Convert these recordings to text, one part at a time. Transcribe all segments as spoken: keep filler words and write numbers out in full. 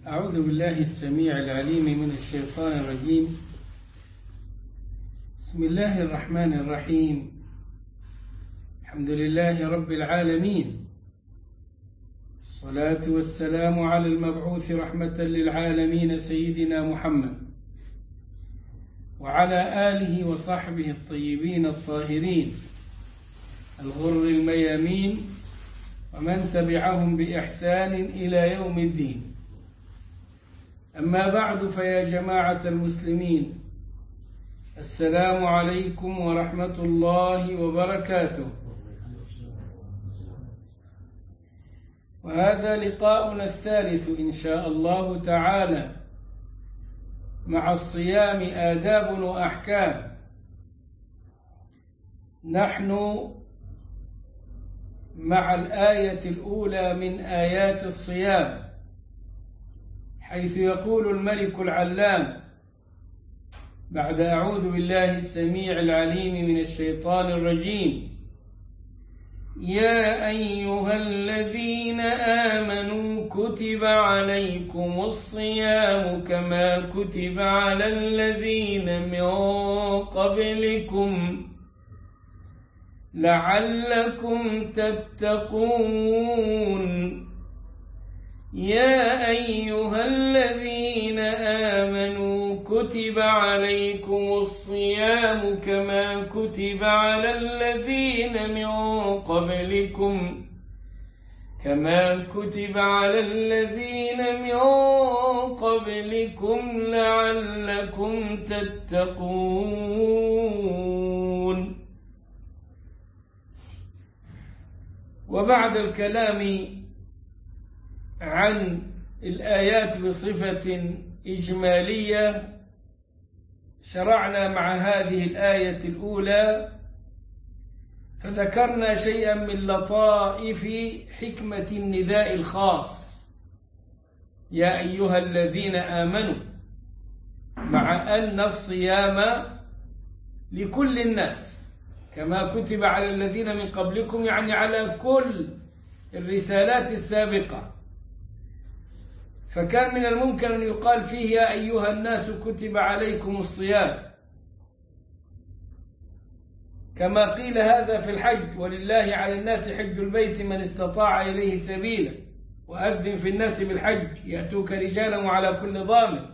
أعوذ بالله السميع العليم من الشيطان الرجيم. بسم الله الرحمن الرحيم. الحمد لله رب العالمين، الصلاة والسلام على المبعوث رحمة للعالمين سيدنا محمد وعلى آله وصحبه الطيبين الطاهرين الغر الميامين ومن تبعهم بإحسان إلى يوم الدين. أما بعد، فيا جماعة المسلمين، السلام عليكم ورحمة الله وبركاته. وهذا لقاؤنا الثالث إن شاء الله تعالى مع الصيام آداب وأحكام. نحن مع الآية الأولى من آيات الصيام، حيث يقول الملك العلام بعد أعوذ بالله السميع العليم من الشيطان الرجيم: يا أيها الذين آمنوا كتب عليكم الصيام كما كتب على الذين من قبلكم لعلكم تتقون. يا أيها الذين آمنوا كتب عليكم الصيام كما كتب على الذين من قبلكم كما كتب على الذين من قبلكم لعلكم تتقون. وبعد الكلام عن الآيات بصفة إجمالية، شرعنا مع هذه الآية الأولى فذكرنا شيئا من لطائف حكمة النداء الخاص: يا أيها الذين آمنوا، مع أن الصيام لكل الناس كما كتب على الذين من قبلكم، يعني على كل الرسالات السابقة. فكان من الممكن أن يقال فيه يا أيها الناس كتب عليكم الصيام، كما قيل هذا في الحج: ولله على الناس حج البيت من استطاع إليه سبيلا وأذن في الناس بالحج يأتوك رجالا وعلى كل ضامن.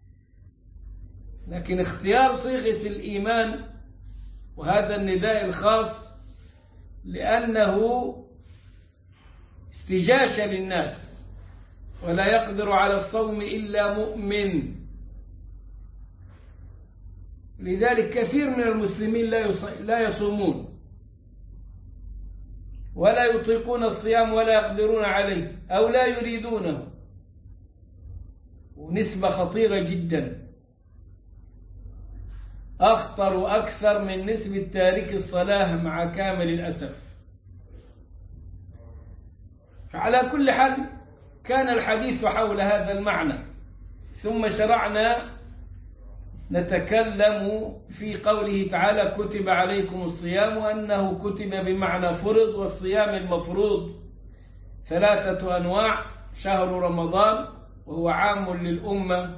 لكن اختيار صيغة الإيمان وهذا النداء الخاص لأنه استجاشة للناس، ولا يقدر على الصوم إلا مؤمن. لذلك كثير من المسلمين لا يصومون ولا يطيقون الصيام ولا يقدرون عليه أو لا يريدونه، ونسبة خطيرة جدا، أخطر وأكثر من نسبة تارك الصلاة مع كامل الأسف. فعلى كل حال كان الحديث حول هذا المعنى، ثم شرعنا نتكلم في قوله تعالى: كتب عليكم الصيام، وأنه كتب بمعنى فرض، والصيام المفروض ثلاثة أنواع: شهر رمضان وهو عام للأمة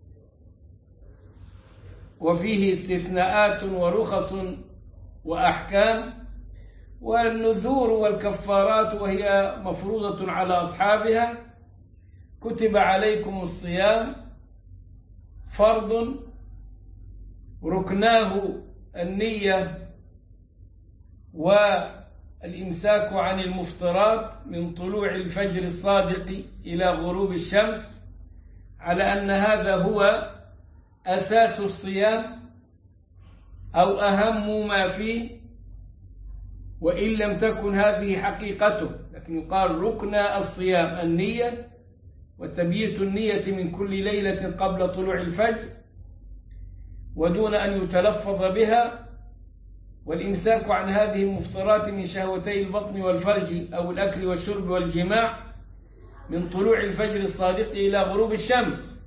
وفيه استثناءات ورخص وأحكام، والنذور والكفارات وهي مفروضة على أصحابها. كتب عليكم الصيام فرض ركناه النية والإمساك عن المفطرات من طلوع الفجر الصادق إلى غروب الشمس، على أن هذا هو أساس الصيام أو أهم ما فيه، وإن لم تكن هذه حقيقته، لكن يقال ركن الصيام النية، وتبييت النية من كل ليلة قبل طلوع الفجر ودون أن يتلفظ بها، والإمساك عن هذه المفطرات من شهوتي البطن والفرج أو الأكل والشرب والجماع من طلوع الفجر الصادق إلى غروب الشمس،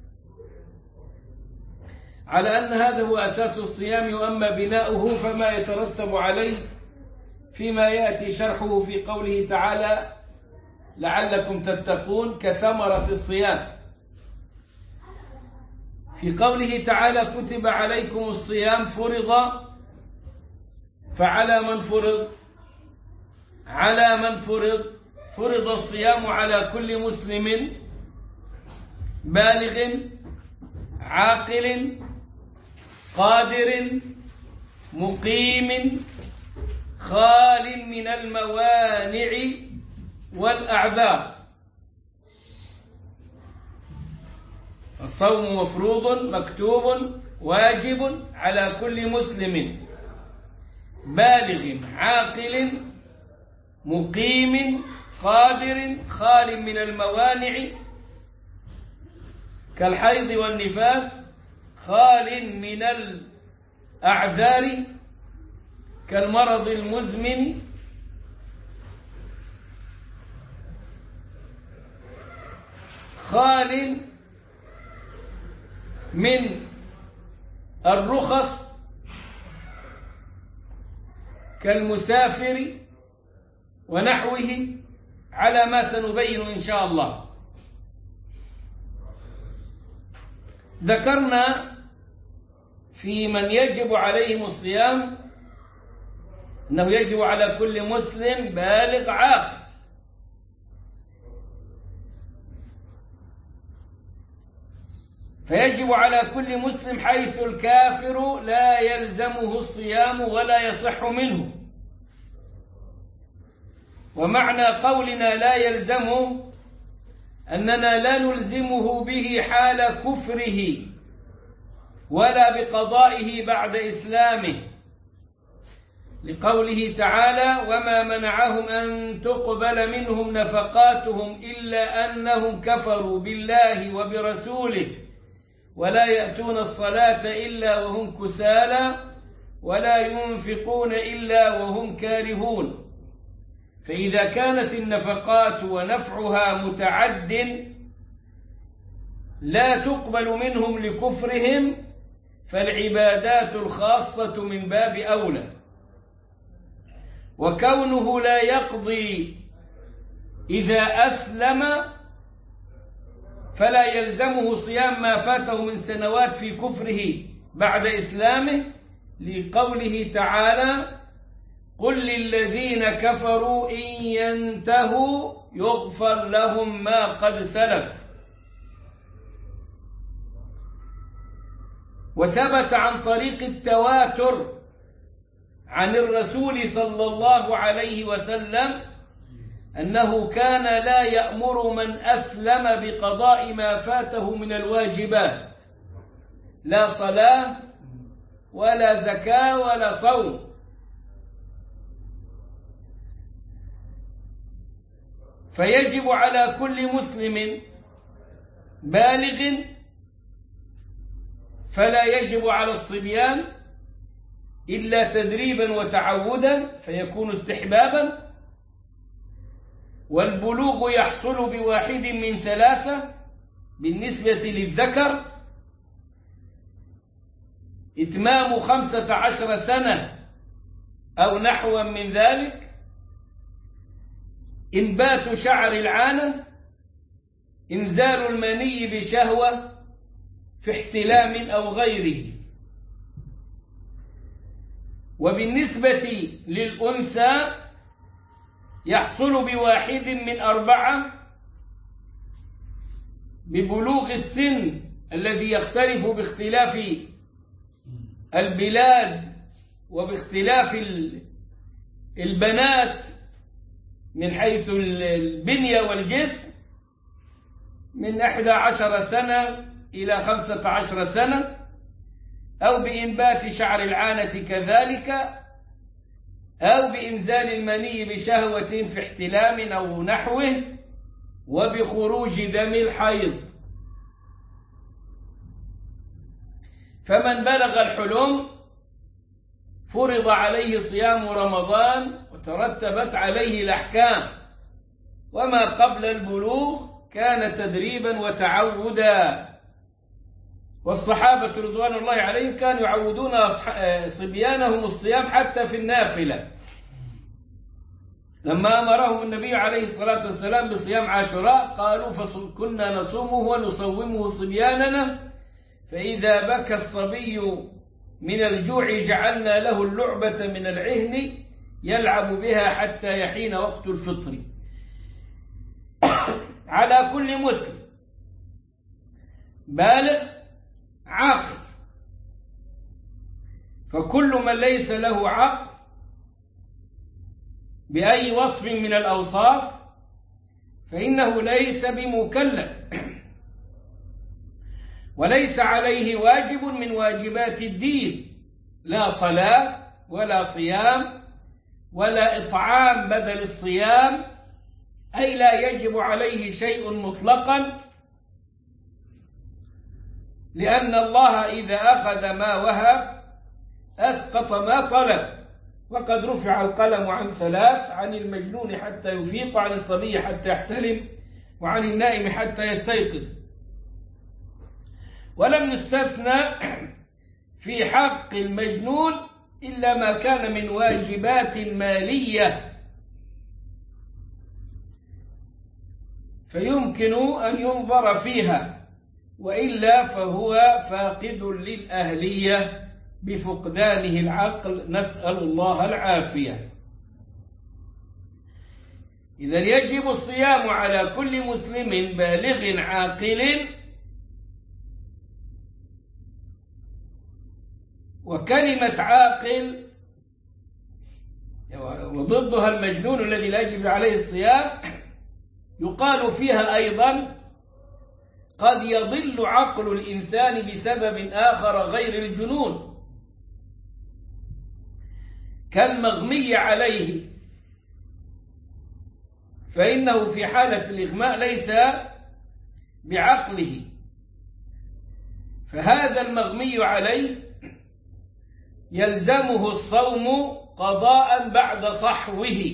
على أن هذا هو أساس الصيام. وأما بناؤه فما يترتب عليه فيما يأتي شرحه في قوله تعالى: لعلكم تتقون، كثمرة الصيام. في قوله تعالى كتب عليكم الصيام فرض، فعلى من فرض؟ على من فرض؟ فرض الصيام على كل مسلم بالغ عاقل قادر مقيم خال من الموانع والأعذار. الصوم مفروض مكتوب واجب على كل مسلم بالغ عاقل مقيم قادر خال من الموانع كالحيض والنفاس، خال من الأعذار كالمرض المزمن، خال من الرخص كالمسافر ونحوه على ما سنبين إن شاء الله. ذكرنا في من يجب عليهم الصيام أنه يجب على كل مسلم بالغ عاقل، فيجب على كل مسلم حيث الكافر لا يلزمه الصيام ولا يصح منه. ومعنى قولنا لا يلزمه أننا لا نلزمه به حال كفره ولا بقضائه بعد إسلامه، لقوله تعالى وما منعهم أن تقبل منهم نفقاتهم إلا أنهم كفروا بالله وبرسوله ولا يأتون الصلاة إلا وهم كسالى ولا ينفقون إلا وهم كارهون. فإذا كانت النفقات ونفعها متعد لا تقبل منهم لكفرهم، فالعبادات الخاصة من باب أولى. وكونه لا يقضي إذا أسلم فلا يلزمه صيام ما فاته من سنوات في كفره بعد إسلامه، لقوله تعالى قل للذين كفروا إن ينتهوا يغفر لهم ما قد سلف. وثبت عن طريق التواتر عن الرسول صلى الله عليه وسلم أنه كان لا يأمر من أسلم بقضاء ما فاته من الواجبات، لا صلاة ولا زكاة ولا صوم. فيجب على كل مسلم بالغ، فلا يجب على الصبيان إلا تدريبا وتعودا فيكون استحبابا. والبلوغ يحصل بواحد من ثلاثة بالنسبة للذكر: إتمام خمسة عشر سنة أو نحو من ذلك، إنبات شعر العانة، إنزال المني بشهوة في احتلام أو غيره. وبالنسبة للأنثى يحصل بواحد من أربعة: ببلوغ السن الذي يختلف باختلاف البلاد وباختلاف البنات من حيث البنية والجسم، من إحدى عشر سنة إلى خمسة عشر سنة، أو بإنبات شعر العانة كذلك، أو بإنزال المني بشهوة في احتلام أو نحوه، وبخروج دم الحيض. فمن بلغ الحلم فرض عليه صيام رمضان وترتبت عليه الأحكام، وما قبل البلوغ كان تدريبا وتعودا. والصحابة رضوان الله عليهم كانوا يعودون صبيانهم الصيام حتى في النافلة. لما أمرهم النبي عليه الصلاة والسلام بصيام عاشوراء قالوا فكنا نصومه ونصومه صبياننا فإذا بكى الصبي من الجوع جعلنا له اللعبة من العهن يلعب بها حتى يحين وقت الفطر. على كل مسلم بالغ عاقل، فكل من ليس له عقل بأي وصف من الأوصاف فإنه ليس بمكلف، وليس عليه واجب من واجبات الدين، لا صلاة ولا صيام ولا إطعام بدل الصيام، أي لا يجب عليه شيء مطلقا، لأن الله إذا أخذ ما وهب أسقط ما طلب، وقد رفع القلم عن ثلاث: عن المجنون حتى يفيق، وعن الصبي حتى يحتلم، وعن النائم حتى يستيقظ. ولم يستثنى في حق المجنون إلا ما كان من واجبات مالية، فيمكن أن ينظر فيها، وإلا فهو فاقد للأهلية بفقدانه العقل، نسأل الله العافية. إذا يجب الصيام على كل مسلم بالغ عاقل، وكلمة عاقل وضدها المجنون الذي لا يجب عليه الصيام يقال فيها أيضا قد يضل عقل الإنسان بسبب آخر غير الجنون، كالمغمي عليه، فإنه في حالة الإغماء ليس بعقله، فهذا المغمي عليه يلزمه الصوم قضاء بعد صحوه،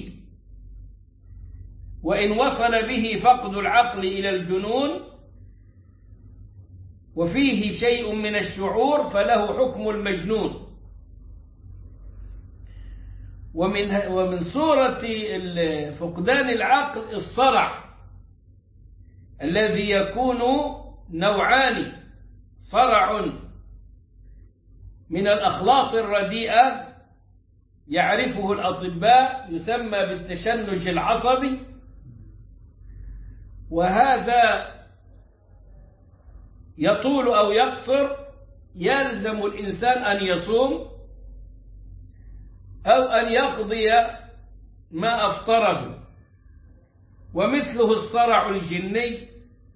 وإن وصل به فقد العقل إلى الجنون وفيه شيء من الشعور فله حكم المجنون. ومن ومن صورة فقدان العقل الصرع الذي يكون نوعان: صرع من الأخلاط الرديئة يعرفه الأطباء يسمى بالتشنج العصبي، وهذا يطول أو يقصر، يلزم الإنسان أن يصوم أو أن يقضي ما أفطره. ومثله الصرع الجني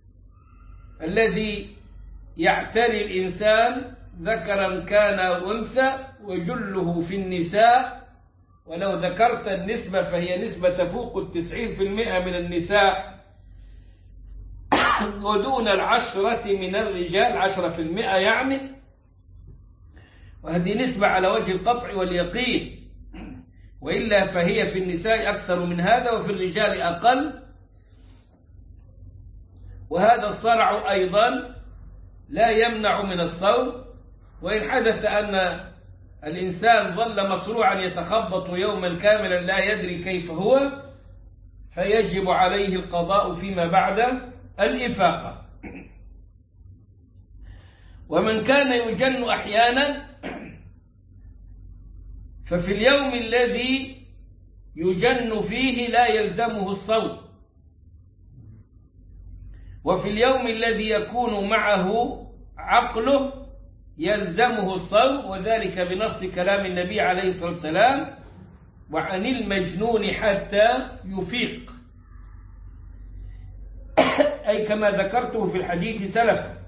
الذي يعتري الإنسان ذكرا كان أو أنثى، وجله في النساء، ولو ذكرت النسبة فهي نسبة تفوق التسعين في المئة من النساء ودون العشرة من الرجال، عشرة في المئة يعني، وهذه نسبة على وجه القطع واليقين، وإلا فهي في النساء أكثر من هذا وفي الرجال أقل. وهذا الصرع أيضا لا يمنع من الصوم، وإن حدث أن الإنسان ظل مصروعا يتخبط يوما كاملا لا يدري كيف هو، فيجب عليه القضاء فيما بعد الإفاقة. ومن كان يجن أحيانا ففي اليوم الذي يجن فيه لا يلزمه الصوم، وفي اليوم الذي يكون معه عقله يلزمه الصوم، وذلك بنص كلام النبي عليه الصلاة والسلام: وعن المجنون حتى يفيق، أي كما ذكرته في الحديث سلفا.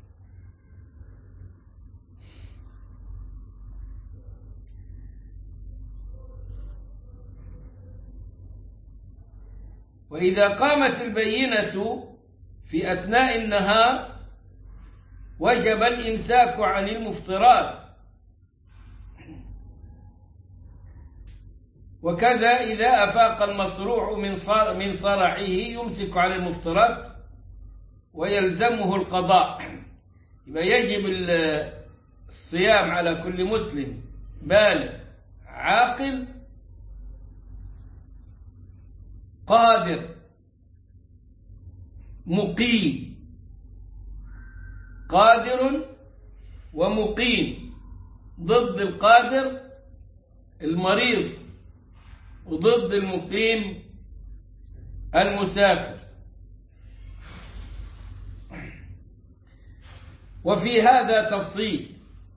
وإذا قامت البينة في أثناء النهار وجب الإمساك عن المفطرات، وكذا إذا أفاق المصروع من صار من صرعه يمسك عن المفطرات ويلزمه القضاء. يبقى يجب الصيام على كل مسلم بالغ عاقل قادر مقيم، قادر ومقيم، ضد القادر المريض، وضد المقيم المسافر. وفي هذا تفصيل.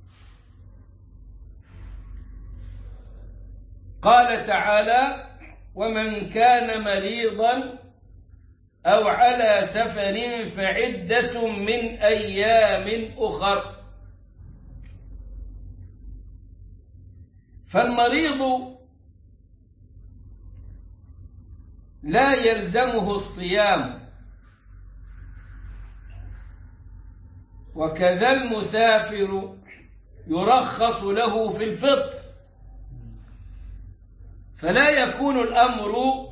قال تعالى: ومن كان مريضا أو على سفر فعدة من أيام أخر. فالمريض لا يلزمه الصيام، وكذا المسافر يرخص له في الفطر، فلا يكون الأمر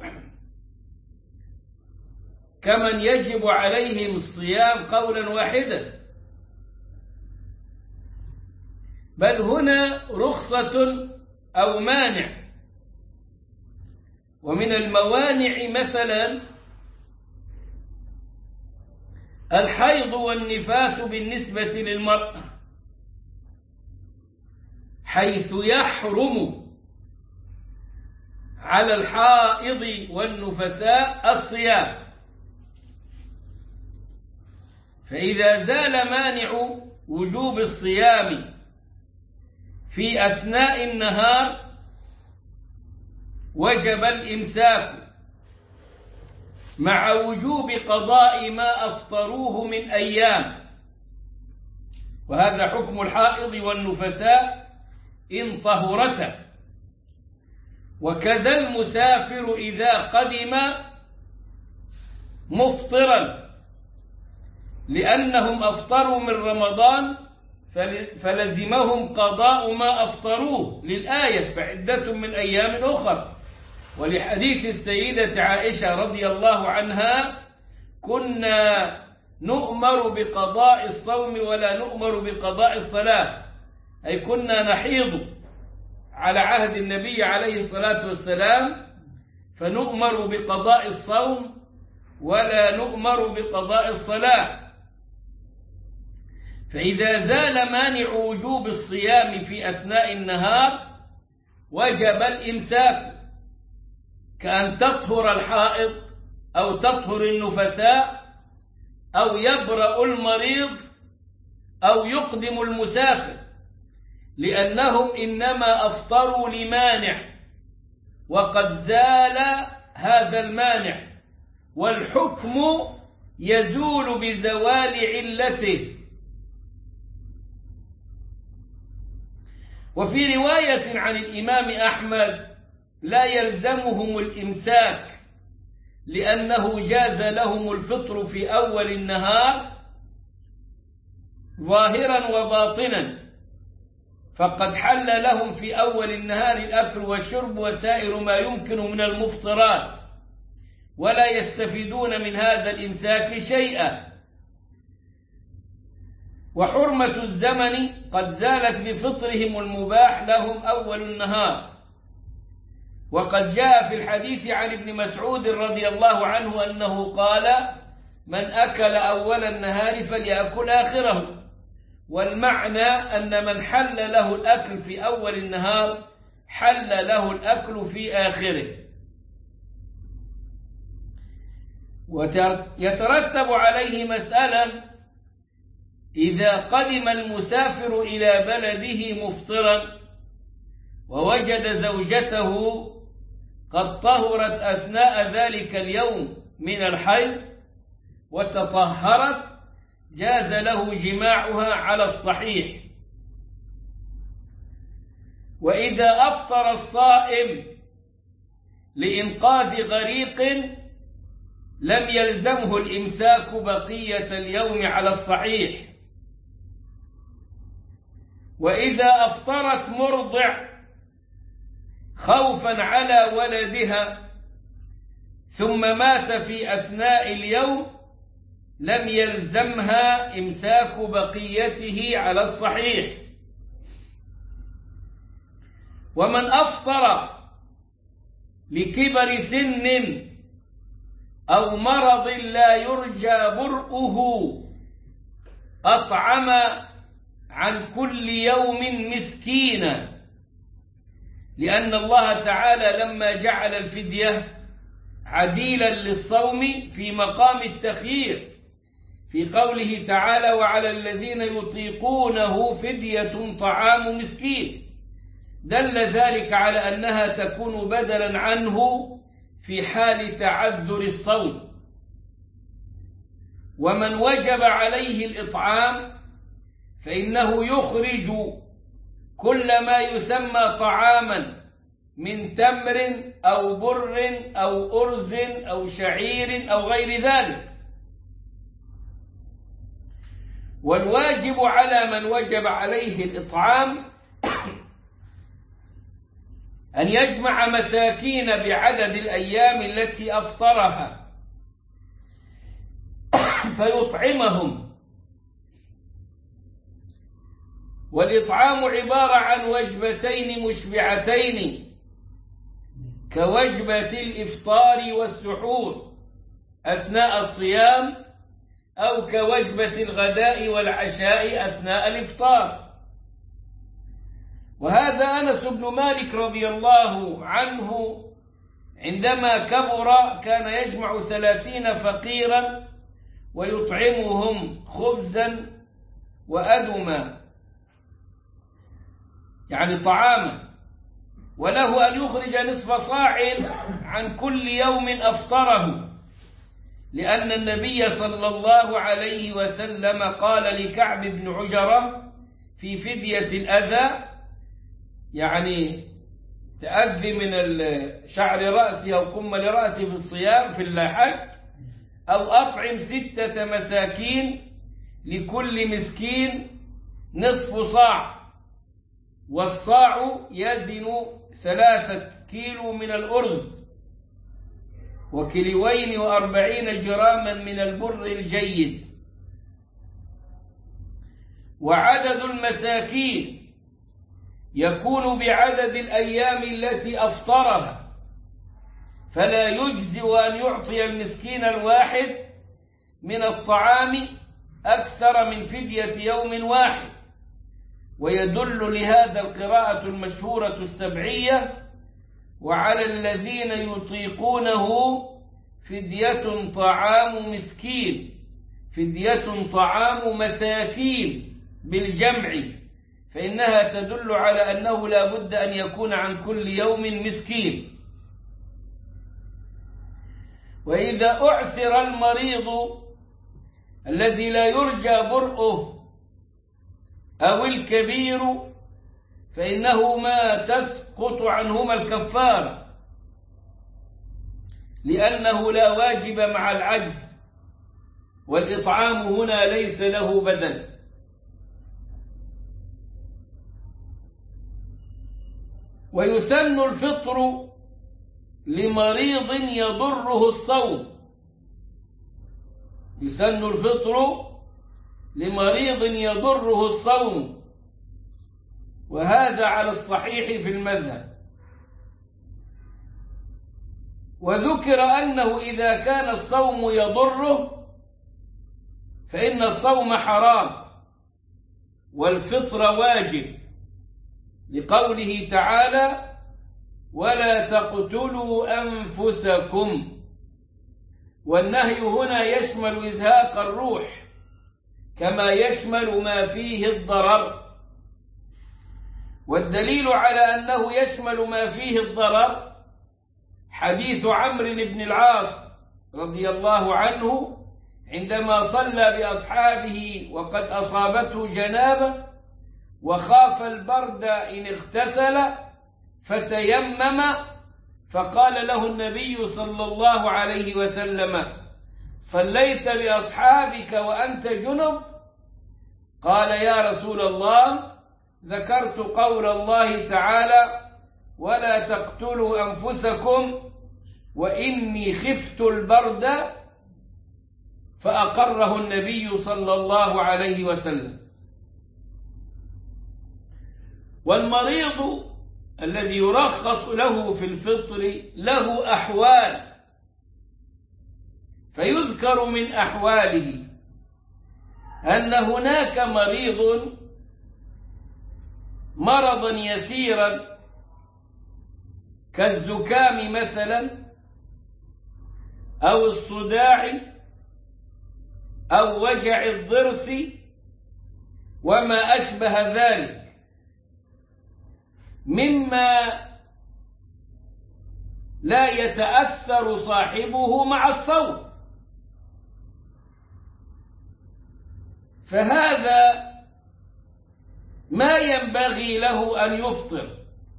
كمن يجب عليهم الصيام قولا واحدا، بل هنا رخصة أو مانع. ومن الموانع مثلا الحيض والنفاس بالنسبة للمرأة، حيث يحرم على الحائض والنفساء الصيام. فإذا زال مانع وجوب الصيام في أثناء النهار وجب الإمساك مع وجوب قضاء ما أفطروه من أيام، وهذا حكم الحائض والنفساء إن طهرتا. وكذا المسافر إذا قدم مفطرا، لأنهم أفطروا من رمضان فلزمهم قضاء ما أفطروه للآية فعدة من أيام أخر، ولحديث السيدة عائشة رضي الله عنها: كنا نؤمر بقضاء الصوم ولا نؤمر بقضاء الصلاة، أي كنا نحيض على عهد النبي عليه الصلاة والسلام فنؤمر بقضاء الصوم ولا نؤمر بقضاء الصلاة. فإذا زال مانع وجوب الصيام في أثناء النهار وجب الإمساك، كأن تطهر الحائض أو تطهر النفساء أو يبرأ المريض أو يقدم المسافر، لأنهم إنما أفطروا لمانع، وقد زال هذا المانع، والحكم يزول بزوال علته. وفي رواية عن الإمام أحمد: لا يلزمهم الإمساك لأنه جاز لهم الفطر في أول النهار ظاهرا وباطنا، فقد حل لهم في أول النهار الأكل والشرب وسائر ما يمكن من المفطرات، ولا يستفيدون من هذا الإمساك شيئا. وحرمة الزمن قد زالت بفطرهم المباح لهم أول النهار، وقد جاء في الحديث عن ابن مسعود رضي الله عنه أنه قال: من أكل أول النهار فليأكل آخره. والمعنى أن من حل له الأكل في أول النهار حل له الأكل في آخره. ويترتب عليه مسألة: إذا قدم المسافر إلى بلده مفطرا ووجد زوجته قد طهرت أثناء ذلك اليوم من الحيض وتطهرت، جاز له جماعها على الصحيح. وإذا أفطر الصائم لإنقاذ غريق لم يلزمه الإمساك بقية اليوم على الصحيح. وإذا أفطرت مرضع خوفا على ولدها ثم مات في أثناء اليوم لم يلزمها إمساك بقيته على الصحيح. ومن أفطر لكبر سن أو مرض لا يرجى برؤه أطعم عن كل يوم مسكينا، لأن الله تعالى لما جعل الفدية عديلا للصوم في مقام التخيير في قوله تعالى وعلى الذين يطيقونه فدية طعام مسكين، دل ذلك على أنها تكون بدلا عنه في حال تعذر الصوم. ومن وجب عليه الإطعام فإنه يخرج كل ما يسمى طعاما من تمر أو بر أو أرز أو شعير أو غير ذلك. والواجب على من وجب عليه الإطعام أن يجمع مساكين بعدد الأيام التي أفطرها فيطعمهم. والإطعام عبارة عن وجبتين مشبعتين كوجبة الإفطار والسحور أثناء الصيام، أو كوجبة الغداء والعشاء أثناء الإفطار. وهذا أنس بن مالك رضي الله عنه عندما كبر كان يجمع ثلاثين فقيرا ويطعمهم خبزا وأدما، يعني طعاما، وله أن يخرج نصف صاع عن كل يوم أفطره، لأن النبي صلى الله عليه وسلم قال لكعب بن عجرة في فدية الأذى، يعني تأذي من شعر رأسه أو قمل رأسه في الصيام في الحج، أو أطعم ستة مساكين لكل مسكين نصف صاع، والصاع يزن ثلاثة كيلو من الأرز وكيلوين وأربعين جراما من البر الجيد. وعدد المساكين يكون بعدد الأيام التي أفطرها، فلا يجزئ أن يعطي المسكين الواحد من الطعام أكثر من فدية يوم واحد. ويدل لهذا القراءة المشهورة السبعية وعلى الذين يطيقونه فدية طعام مسكين، فدية طعام مساكين بالجمع، فإنها تدل على أنه لا بد أن يكون عن كل يوم مسكين. وإذا أعسر المريض الذي لا يرجى برؤه أو الكبير فإنه ما تسقط عنهما الكفارة، لأنه لا واجب مع العجز، والإطعام هنا ليس له بدل. ويسن الفطر لمريض يضره الصوم، يسن الفطر لمريض يضره الصوم، وهذا على الصحيح في المذهب. وذكر أنه إذا كان الصوم يضره فإن الصوم حرام والفطر واجب، لقوله تعالى ولا تقتلوا أنفسكم، والنهي هنا يشمل إزهاق الروح كما يشمل ما فيه الضرر. والدليل على أنه يشمل ما فيه الضرر حديث عمرو بن العاص رضي الله عنه عندما صلى بأصحابه وقد أصابته جنابة وخاف البرد إن اغتسل فتيمم، فقال له النبي صلى الله عليه وسلم صليت بأصحابك وأنت جنب؟ قال يا رسول الله ذكرت قول الله تعالى ولا تقتلوا أنفسكم وإني خفت البرد، فأقره النبي صلى الله عليه وسلم. والمريض الذي يرخص له في الفطر له أحوال، فيذكر من أحواله أن هناك مريض مرضا يسيرا كالزكام مثلا أو الصداع أو وجع الضرس وما أشبه ذلك مما لا يتأثر صاحبه مع الصوم، فهذا ما ينبغي له أن يفطر،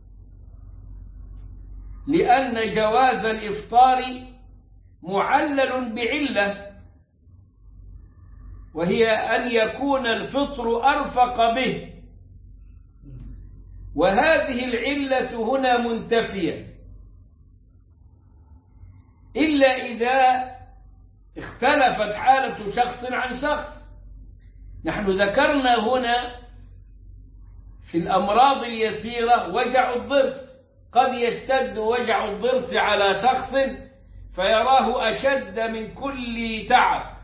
لأن جواز الإفطار معلل بعلة، وهي أن يكون الفطر أرفق به، وهذه العلة هنا منتفية إلا إذا اختلفت حالة شخص عن شخص. نحن ذكرنا هنا في الأمراض اليسيرة وجع الضرس، قد يشتد وجع الضرس على شخص فيراه أشد من كل تعب،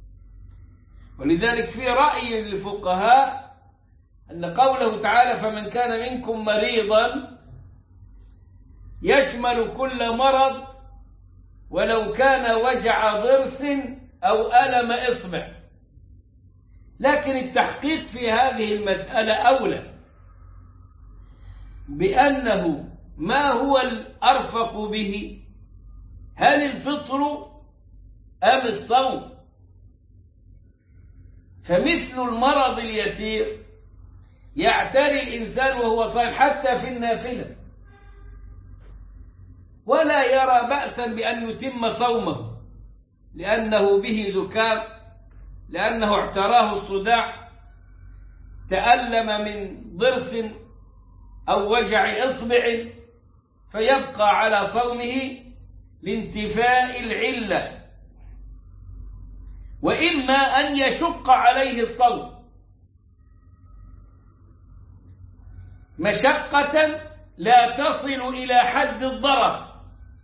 ولذلك في رأي الفقهاء أن قوله تعالى فمن كان منكم مريضا يشمل كل مرض ولو كان وجع ضرس أو ألم إصبع، لكن التحقيق في هذه المسألة أولى بأنه ما هو الأرفق به، هل الفطر أم الصوم؟ فمثل المرض اليسير يعتري الإنسان وهو صائم حتى في النافلة، ولا يرى بأسا بأن يتم صومه لأنه به زكام، لأنه اعتراه الصداع، تألم من ضرس أو وجع إصبع، فيبقى على صومه لانتفاء العلة. وإما أن يشق عليه الصوم مشقة لا تصل إلى حد الضرر،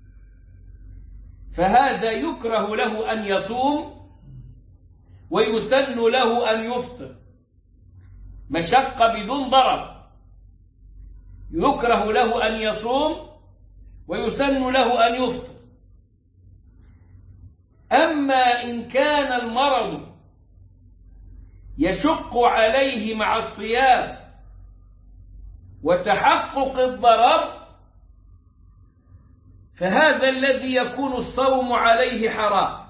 فهذا يكره له أن يصوم ويسن له أن يفطر، مشقة بدون ضرر، يكره له أن يصوم ويسن له أن يفطر. أما إن كان المرض يشق عليه مع الصيام وتحقق الضرر، فهذا الذي يكون الصوم عليه حرام.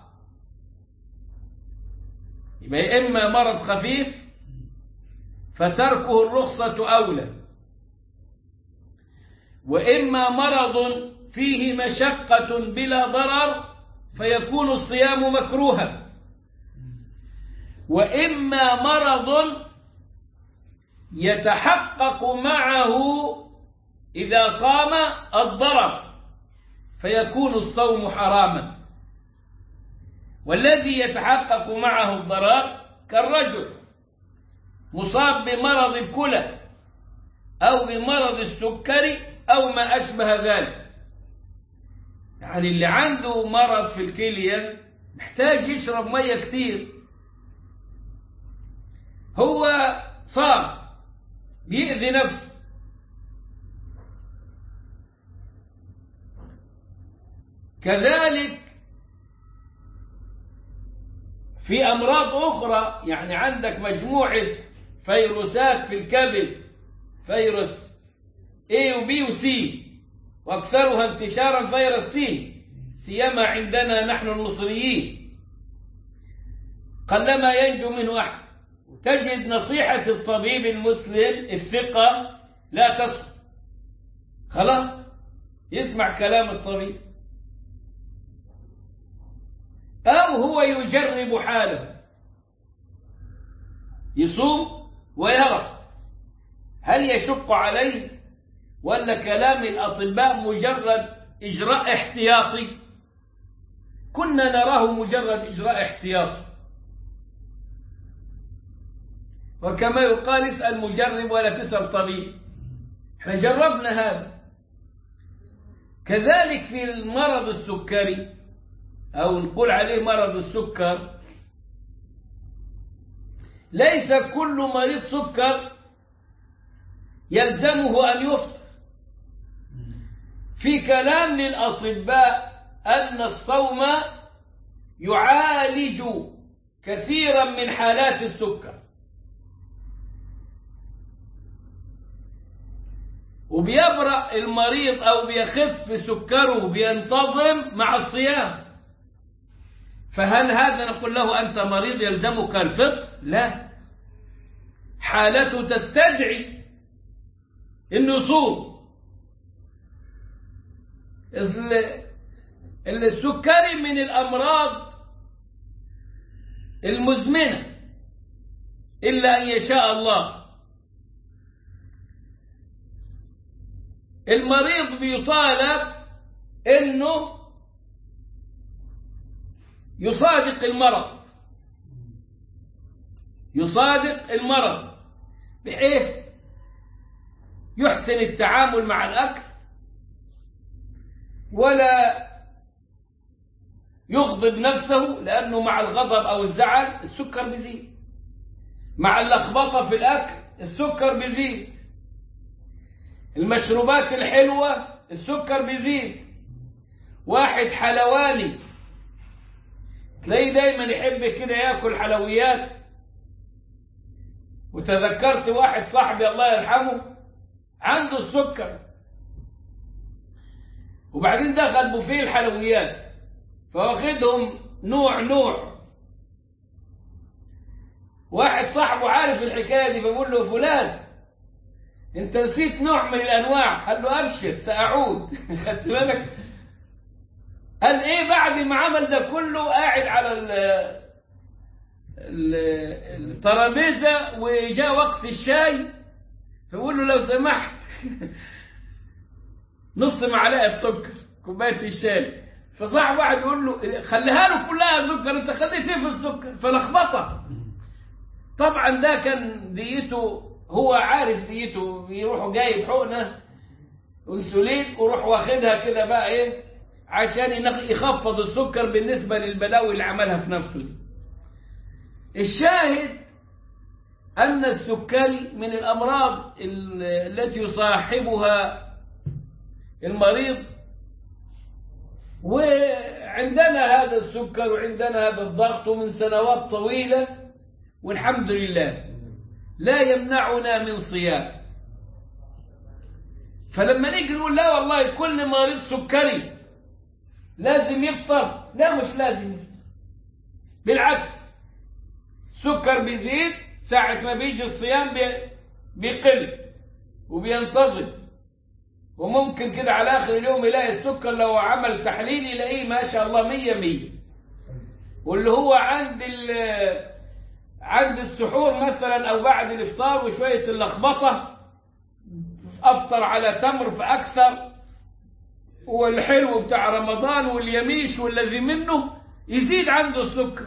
يبقى إما مرض خفيف فتركه الرخصة أولى، وإما مرض فيه مشقة بلا ضرر فيكون الصيام مكروها، وإما مرض يتحقق معه إذا صام الضرر فيكون الصوم حراما. والذي يتحقق معه الضرر كالرجل مصاب بمرض الكلى أو بمرض السكري أو ما أشبه ذلك، يعني اللي عنده مرض في الكلية محتاج يشرب مية كتير، هو صام بيأذي نفسه، كذلك في أمراض أخرى، يعني عندك مجموعة فيروسات في الكبد، فيروس A و B و C، وأكثرها انتشارا فيروس C، سيما عندنا نحن المصريين قلما ينجو منه أحد. تجد نصيحة الطبيب المسلم الثقة لا تصح، خلاص يسمع كلام الطبيب، أو هو يجرب حاله يصوم ويرى هل يشق عليه ولا كلام الأطباء مجرد إجراء احتياطي. كنا نراه مجرد إجراء احتياطي، وكما يقال اسأل مجرب ولا تسأل طبيب، احنا جربنا هذا. كذلك في المرض السكري أو نقول عليه مرض السكر، ليس كل مريض سكر يلزمه أن يفطر. في كلام للأطباء أن الصوم يعالج كثيرا من حالات السكر، وبيبرأ المريض أو بيخف سكره بينتظم مع الصيام. فهل هذا نقول له أنت مريض يلزمك الفطر؟ لا، حالته تستدعي أنه يصوم. السكري من الأمراض المزمنة إلا أن يشاء الله. المريض بيطالب أنه يصادق المرض، يصادق المرض بحيث يحسن التعامل مع الأكل ولا يغضب نفسه، لأنه مع الغضب أو الزعل السكر بيزيد، مع اللخبطة في الأكل السكر بيزيد، المشروبات الحلوة السكر بيزيد. واحد حلواني تلاقيه دايما يحب كده ياكل حلويات. وتذكرت واحد صاحبي الله يرحمه عنده السكر، وبعدين دخل بوفيه الحلويات فواخدهم نوع نوع. واحد صاحبه عارف الحكايه دي فبقول له فلان انت نسيت نوع من الانواع. قال له ابشر ساعود. خدت بالك؟ قال ايه بعد ما عمل ده كله قاعد على الترابيزه وجاء وقت الشاي فبقول له لو سمحت نص معلقه سكر كوبايه الشاي. فصاحب واحد يقول له خليها له كلها سكر، انت خليت ايه في السكر؟ فلخبطه. طبعا ده كان ديته، هو عارف ديته، يروح جايب حقنه انسولين ويروح واخدها كده بقى ايه عشان يخفض السكر بالنسبه للبلاوي اللي عملها في نفسه دي. الشاهد ان السكري من الامراض التي يصاحبها المريض، وعندنا هذا السكر وعندنا هذا الضغط من سنوات طويلة والحمد لله لا يمنعنا من صيام. فلما نيجي نقول لا والله كل مريض سكري لازم يفطر، لا مش لازم يفطر، بالعكس السكر بيزيد ساعة ما بيجي الصيام بيقل وبينتظم، وممكن كده على آخر اليوم يلاقي السكر لو عمل تحليل يلاقيه ما شاء الله مية مية. واللي هو عند عند السحور مثلا أو بعد الإفطار وشوية اللخبطة أفطر على تمر فأكثر، والحلو بتاع رمضان واليميش والذي منه يزيد عنده السكر.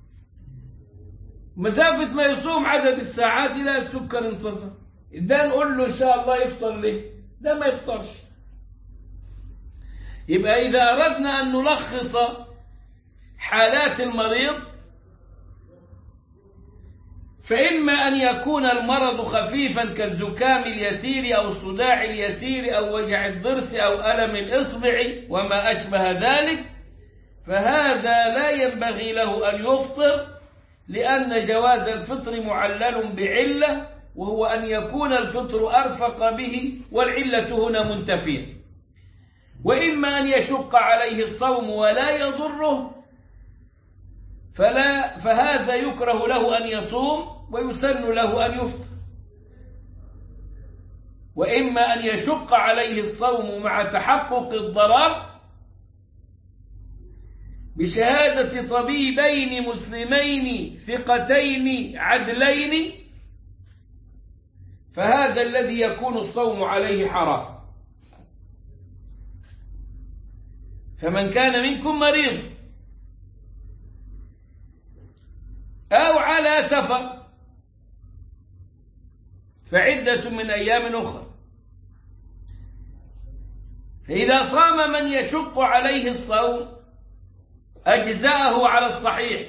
مسافة ما يصوم عدد الساعات يلاقي السكر انتظر. ده نقول له إن شاء الله يفطر ليه؟ ده ما يفطرش. يبقى إذا أردنا أن نلخص حالات المريض فإما أن يكون المرض خفيفا كالزكام اليسير أو الصداع اليسير أو وجع الضرس أو ألم الإصبع وما أشبه ذلك، فهذا لا ينبغي له أن يفطر، لأن جواز الفطر معلل بعلة، وهو أن يكون الفطر أرفق به والعلة هنا منتفية. وإما أن يشق عليه الصوم ولا يضره فلا فهذا يكره له أن يصوم ويسن له أن يفطر. وإما أن يشق عليه الصوم مع تحقق الضرر بشهادة طبيبين مسلمين ثقتين عدلين، فهذا الذي يكون الصوم عليه حرام. فمن كان منكم مريض أو على سفر فعدة من أيام أخرى. فإذا صام من يشق عليه الصوم أجزاءه على الصحيح،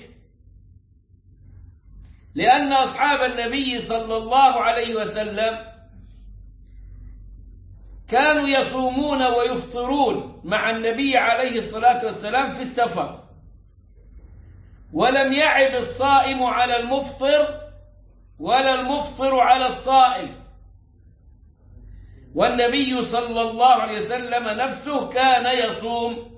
لأن أصحاب النبي صلى الله عليه وسلم كانوا يصومون ويفطرون مع النبي عليه الصلاة والسلام في السفر، ولم يعب الصائم على المفطر ولا المفطر على الصائم، والنبي صلى الله عليه وسلم نفسه كان يصوم.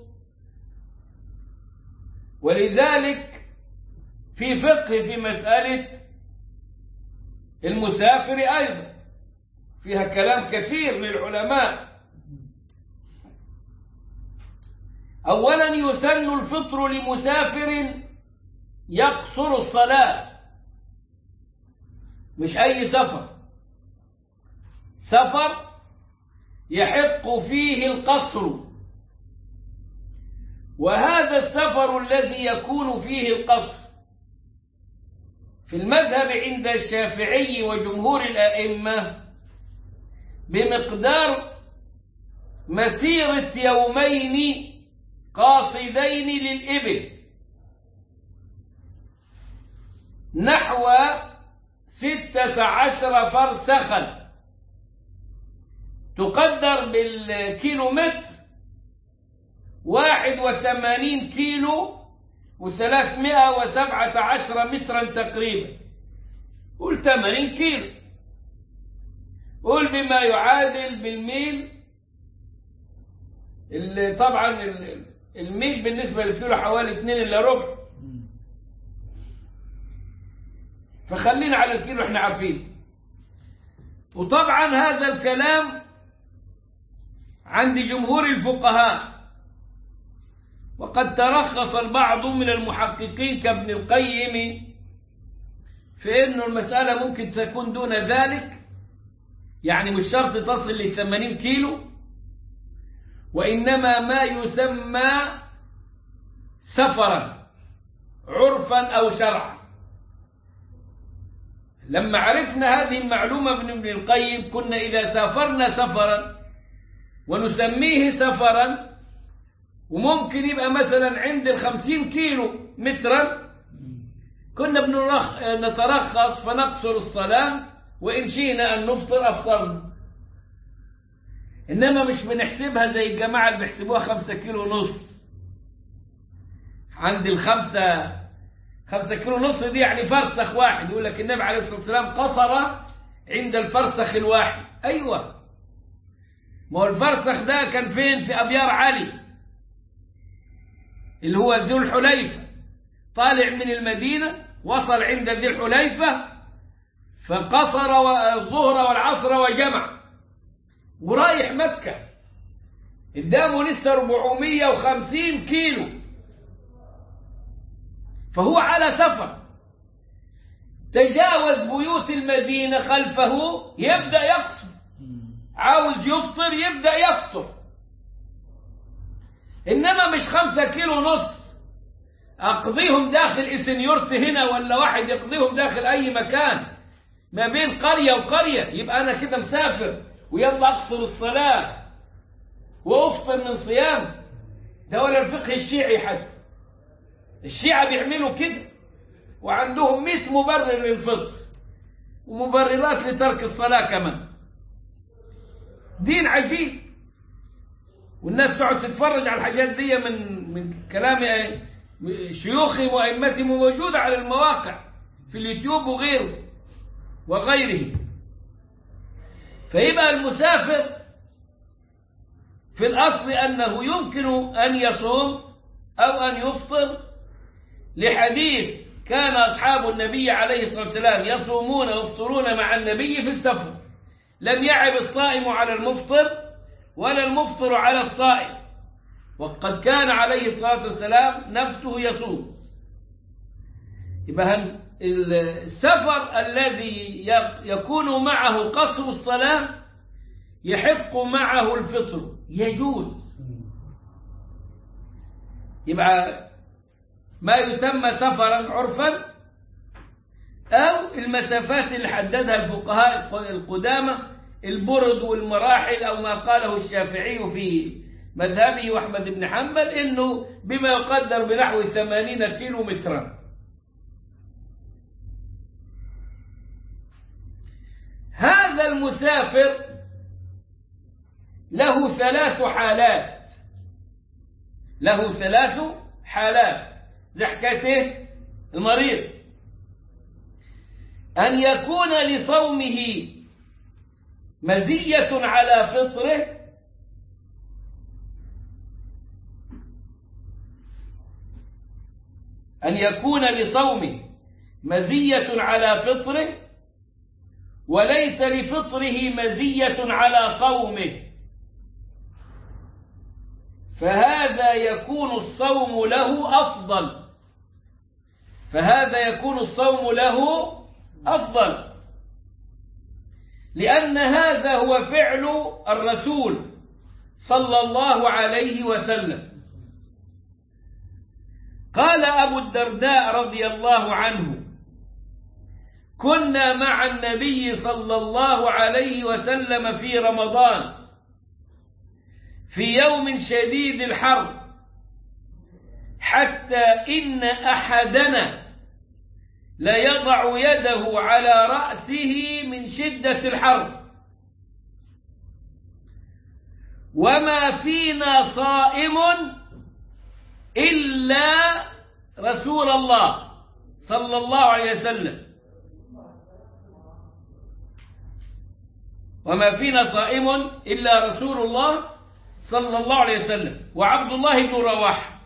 ولذلك في فقه في مسألة المسافر أيضا فيها كلام كثير للعلماء. أولا يسن الفطر لمسافر يقصر الصلاة، مش أي سفر، سفر يحق فيه القصر، وهذا السفر الذي يكون فيه القصر في المذهب عند الشافعي وجمهور الأئمة بمقدار مسيرة يومين قاصدين للإبل، نحو ستة عشر فرسخا، تقدر بالكيلومتر واحد وثمانين كيلو وثلاثمائة وسبعة عشر مترا تقريبا، قول ثمانين كيلو، قول بما يعادل بالميل. طبعا الميل بالنسبة للكيلو حوالي اثنين إلا ربع، فخلينا على الكيلو احنا عارفين. وطبعا هذا الكلام عند جمهور الفقهاء، وقد ترخص البعض من المحققين كابن القيم في أن المسألة ممكن تكون دون ذلك، يعني مش شرط تصل لثمانين كيلو، وإنما ما يسمى سفرا عرفا أو شرعا. لما عرفنا هذه المعلومة من ابن القيم كنا إذا سافرنا سفرا ونسميه سفرا، وممكن يبقى مثلا عند الخمسين كيلو مترا، كنا نترخص فنقصر الصلاة، وإن شئنا أن نفطر أفطرنا. إنما مش بنحسبها زي الجماعة اللي بيحسبوها خمسة كيلو ونص. عند الخمسة خمسة كيلو ونص دي يعني فرسخ واحد، يقول لك النبي عليه الصلاة والسلام قصر عند الفرسخ الواحد. أيوة، ما هو الفرسخ ده كان فين؟ في أبيار علي اللي هو ذو الحليفة، طالع من المدينة وصل عند ذي الحليفة فقصر الظهر والعصر وجمع، ورايح مكة قدامه لسه أربعمائة وخمسين كيلو، فهو على سفر. تجاوز بيوت المدينة خلفه يبدأ يقصر، عاوز يفطر يبدأ يفطر. إنما مش خمسة كيلو نص أقضيهم داخل إسنيورت هنا، ولا واحد يقضيهم داخل أي مكان ما بين قرية وقرية، يبقى أنا كده مسافر ويلا أقصر الصلاة وأفطر من صيام. ده ولا الفقه الشيعي حتى، الشيعة بيعملوا كده، وعندهم مئة مبرر للفطر ومبررات لترك الصلاة كمان. دين عجيب، والناس تقعد تتفرج على الحاجات دي من من كلام شيوخهم وأئمتهم، موجودة على المواقع في اليوتيوب وغيره وغيره. فيبقى المسافر في الأصل أنه يمكن أن يصوم أو أن يفطر، لحديث كان أصحاب النبي عليه الصلاة والسلام يصومون ويفطرون مع النبي في السفر، لم يعب الصائم على المفطر ولا المفطر على الصائم، وقد كان عليه الصلاة والسلام نفسه يصوم. يبقى السفر الذي يكون معه قصر الصلاة يحق معه الفطر، يجوز. يبقى ما يسمى سفرا عرفا، أو المسافات اللي حددها الفقهاء القدامى، البرد والمراحل، أو ما قاله الشافعي في مذهبه وأحمد بن حنبل إنه بما يقدر بنحو ثمانين كيلو مترا. هذا المسافر له ثلاث حالات له ثلاث حالات زي حكايته المريض، أن يكون لصومه مزية على فطره، أن يكون لصومه مزية على فطره وليس لفطره مزية على صومه، فهذا يكون الصوم له أفضل فهذا يكون الصوم له أفضل لأن هذا هو فعل الرسول صلى الله عليه وسلم. قال أبو الدرداء رضي الله عنه: كنا مع النبي صلى الله عليه وسلم في رمضان في يوم شديد الحر حتى إن أحدنا ليضع يده على رأسه من شدة الحر، وما فينا صائم إلا رسول الله صلى الله عليه وسلم وما فينا صائم إلا رسول الله صلى الله عليه وسلم وعبد الله بن رواحة.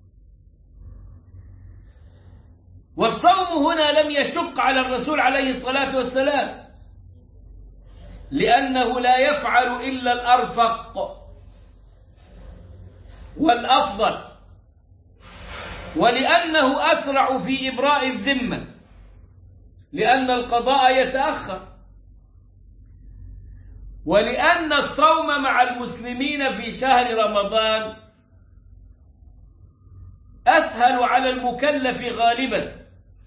والصوم هنا لم يشق على الرسول عليه الصلاة والسلام، لأنه لا يفعل إلا الأرفق والأفضل، ولأنه أسرع في إبراء الذمة، لأن القضاء يتأخر، ولأن الصوم مع المسلمين في شهر رمضان أسهل على المكلف غالبا،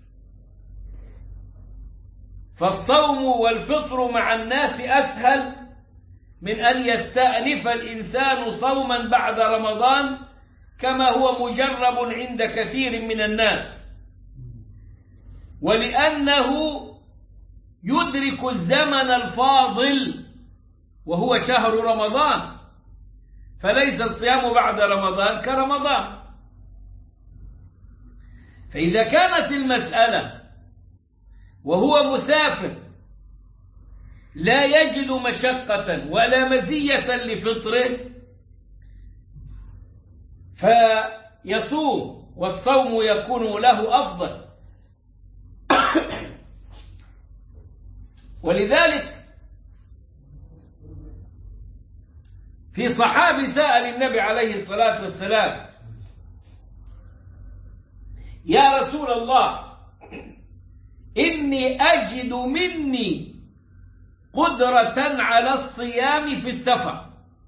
فالصوم والفطر مع الناس أسهل من أن يستأنف الإنسان صوما بعد رمضان كما هو مجرب عند كثير من الناس، ولأنه يدرك الزمن الفاضل وهو شهر رمضان، فليس الصيام بعد رمضان كرمضان. فإذا كانت المسألة وهو مسافر لا يجد مشقة ولا مزية لفطره فيصوم، والصوم يكون له أفضل. ولذلك في صحابي سأل النبي عليه الصلاة والسلام: يا رسول الله، إني أجد مني قدرة على الصيام في السفر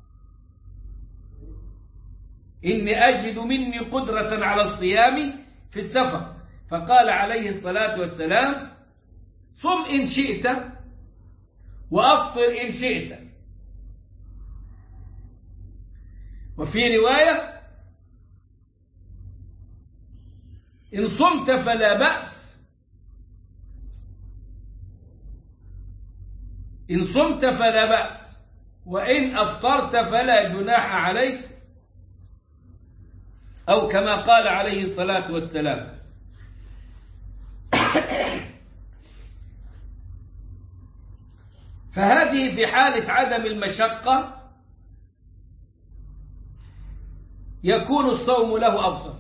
إني أجد مني قدرة على الصيام في السفر فقال عليه الصلاة والسلام: صم إن شئت وأفطر إن شئت. وفي رواية: إن صمت فلا بأس إن صمت فلا بأس وإن أفطرت فلا جناح عليك، أو كما قال عليه الصلاة والسلام. فهذه في حالة عدم المشقة يكون الصوم له أفضل.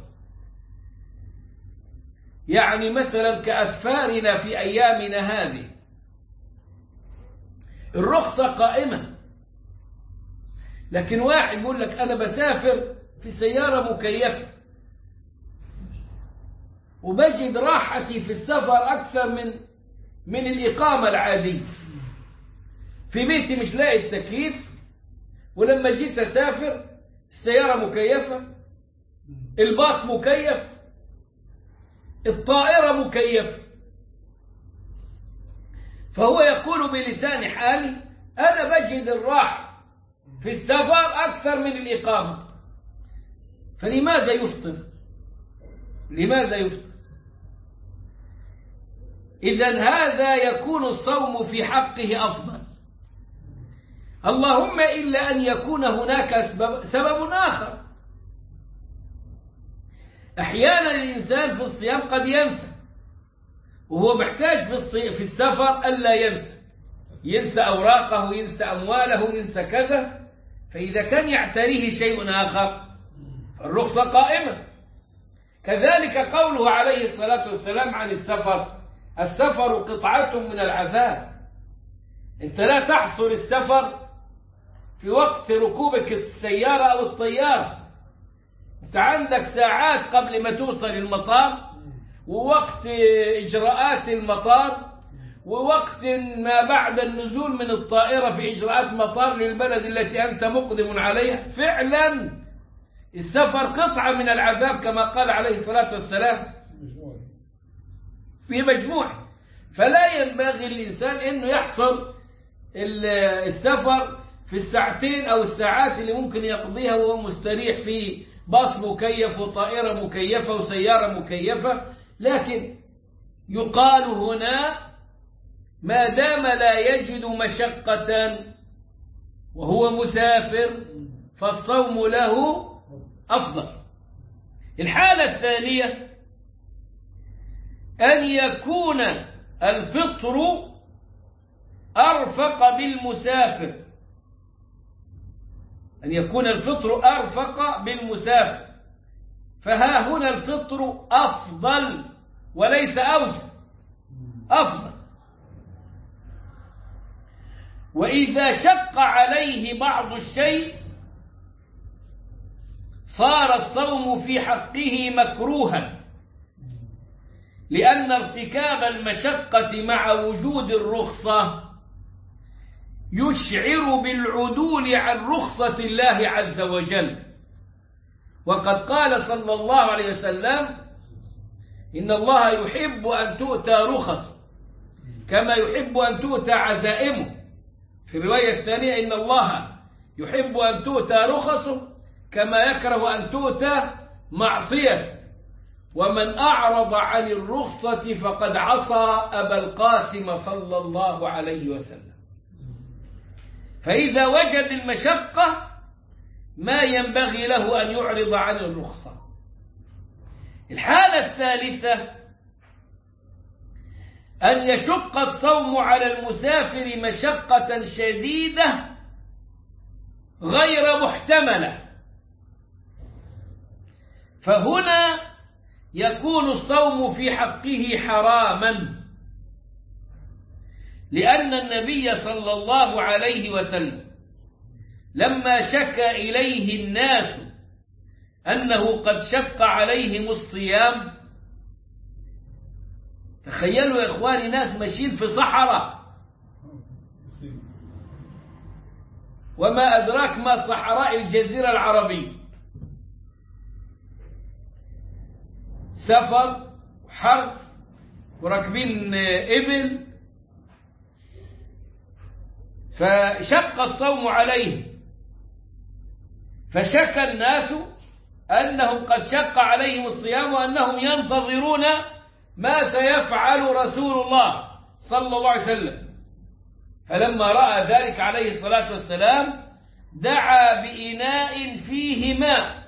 يعني مثلا كأسفارنا في أيامنا هذه الرخصة قائمة، لكن واحد يقول لك أنا بسافر في سيارة مكيفة وبجد راحتي في السفر أكثر من من الإقامة العادية، في بيتي مش لاقي التكييف، ولما جيت أسافر السيارة مكيفة، الباص مكيف، الطائرة مكيفة، فهو يقول بلسان حالي أنا بجد الراحة في السفر أكثر من الإقامة، فلماذا يفطر؟ لماذا يفطر؟ إذن هذا يكون الصوم في حقه أفضل. اللهم إلا أن يكون هناك سبب, سبب آخر. أحيانا الإنسان في الصيام قد ينسى، وهو محتاج في, في السفر ألا ينسى، ينسى أوراقه، ينسى أمواله، ينسى كذا. فإذا كان يعتريه شيء آخر فالرخصة قائمة. كذلك قوله عليه الصلاة والسلام عن السفر: السفر قطعة من العذاب. أنت لا تحصر السفر في وقت ركوبك السيارة أو الطيارة. أنت عندك ساعات قبل ما توصل المطار، ووقت إجراءات المطار، ووقت ما بعد النزول من الطائرة في إجراءات مطار للبلد التي أنت مقدم عليها. فعلا السفر قطعة من العذاب كما قال عليه الصلاة والسلام في مجموع. فلا ينبغي الإنسان أنه يحصل السفر في الساعتين أو الساعات اللي ممكن يقضيها وهو مستريح في باص مكيف وطائرة مكيفة وسيارة مكيفة. لكن يقال هنا ما دام لا يجد مشقة وهو مسافر فالصوم له أفضل. الحالة الثانية أن يكون الفطر أرفق بالمسافر، أن يكون الفطر أرفق بالمسافر، فها هنا الفطر أفضل وليس أوجب، أفضل. وإذا شق عليه بعض الشيء صار الصوم في حقه مكروها، لأن ارتكاب المشقة مع وجود الرخصة يشعر بالعدول عن رخصة الله عز وجل. وقد قال صلى الله عليه وسلم: إن الله يحب أن تؤتى رخص كما يحب أن تؤتى عزائمه. في الرواية الثانية: إن الله يحب أن تؤتى رخصه كما يكره أن تؤتى معصية، ومن أعرض عن الرخصة فقد عصى أبا القاسم صلى الله عليه وسلم. فإذا وجد المشقة ما ينبغي له أن يعرض عن الرخصة. الحالة الثالثة أن يشق الصوم على المسافر مشقة شديدة غير محتملة، فهنا يكون الصوم في حقه حراما، لأن النبي صلى الله عليه وسلم لما شكى إليه الناس أنه قد شق عليهم الصيام، تخيلوا يا إخواني ناس ماشيين في صحراء، وما أدراك ما صحراء الجزيرة العربية، سفر وحر وراكبين إبل، فشق الصوم عليه، فشكى الناس أنه قد شق عليهم الصيام وأنهم ينتظرون ما سيفعل رسول الله صلى الله عليه وسلم. فلما رأى ذلك عليه الصلاة والسلام دعا بإناء فيه ماء،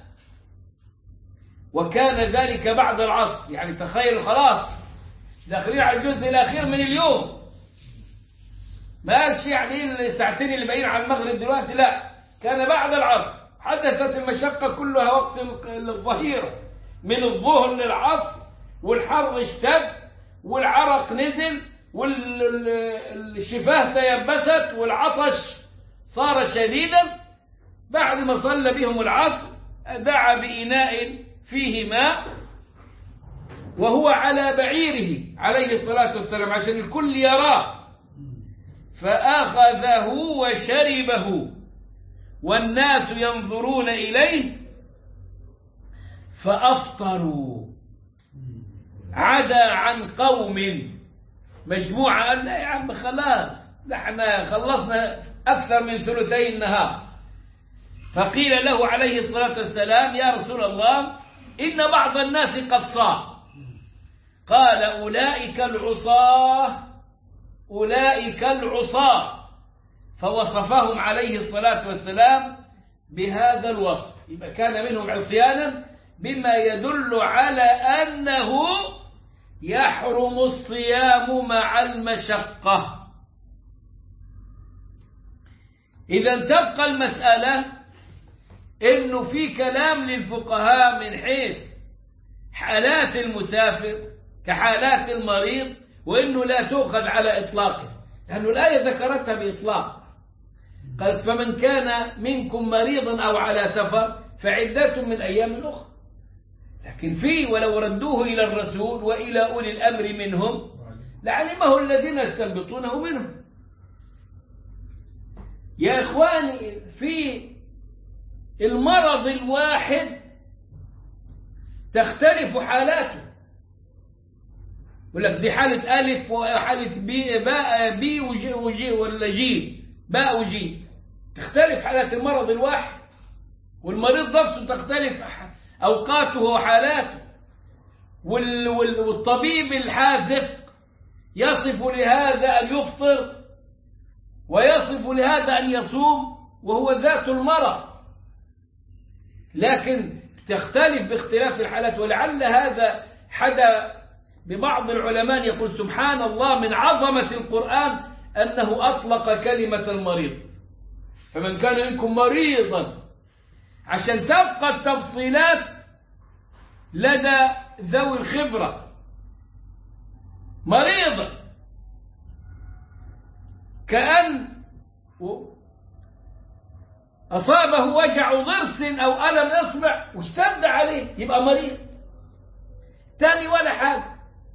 وكان ذلك بعد العصر. يعني تخيل خلاص داخلين على الجزء الأخير من اليوم، ما قالش يعني الساعتين اللي باقيين على المغرب دلوقتي، لا، كان بعد العصر. حدثت المشقة كلها وقت الظهيرة من الظهر للعصر، والحر اشتد والعرق نزل والشفاه تيبست والعطش صار شديدا. بعد ما صلى بهم العصر دعا بإناء فيه ماء وهو على بعيره عليه الصلاة والسلام عشان الكل يراه، فأخذه وشربه والناس ينظرون إليه فأفطروا، عدا عن قوم مجموعة قال: لا يا عم خلاص، احنا خلصنا أكثر من ثلثي النهار. فقيل له عليه الصلاة والسلام: يا رسول الله، إن بعض الناس قد صام. قال: أولئك العصاة، أولئك العصاة، فوصفهم عليه الصلاة والسلام بهذا الوصف. يبقى كان منهم عصيانا بما يدل على أنه يحرم الصيام مع المشقة. إذا تبقى المسألة إنه في كلام للفقهاء من حيث حالات المسافر كحالات المريض، وإنه لا تؤخذ على إطلاقه، لأنه الآية ذكرتها بإطلاق، قالت فمن كان منكم مريضا أو على سفر فعدة من أيام أخرى. لكن في ولو ردوه إلى الرسول وإلى أولي الأمر منهم لعلمه الذين يستنبطونه منهم. يا إخواني، في المرض الواحد تختلف حالاته، يقول لك دي حالة ألف وحالة بي باء بي وجي وجي ولا جيم باء وجيم، تختلف حالات المرض الواحد، والمريض نفسه تختلف أوقاته وحالاته، والطبيب الحاذق يصف لهذا أن يفطر ويصف لهذا أن يصوم وهو ذات المرض، لكن تختلف باختلاف الحالات. ولعل هذا حدا ببعض العلماء يقول سبحان الله من عظمة القرآن أنه أطلق كلمة المريض، فمن كان منكم مريضا، عشان تبقى التفصيلات لدى ذوي الخبرة. مريضا كأن أصابه وجع ضرس أو ألم إصبع واشتد عليه يبقى مريض. تاني ولا حاجة،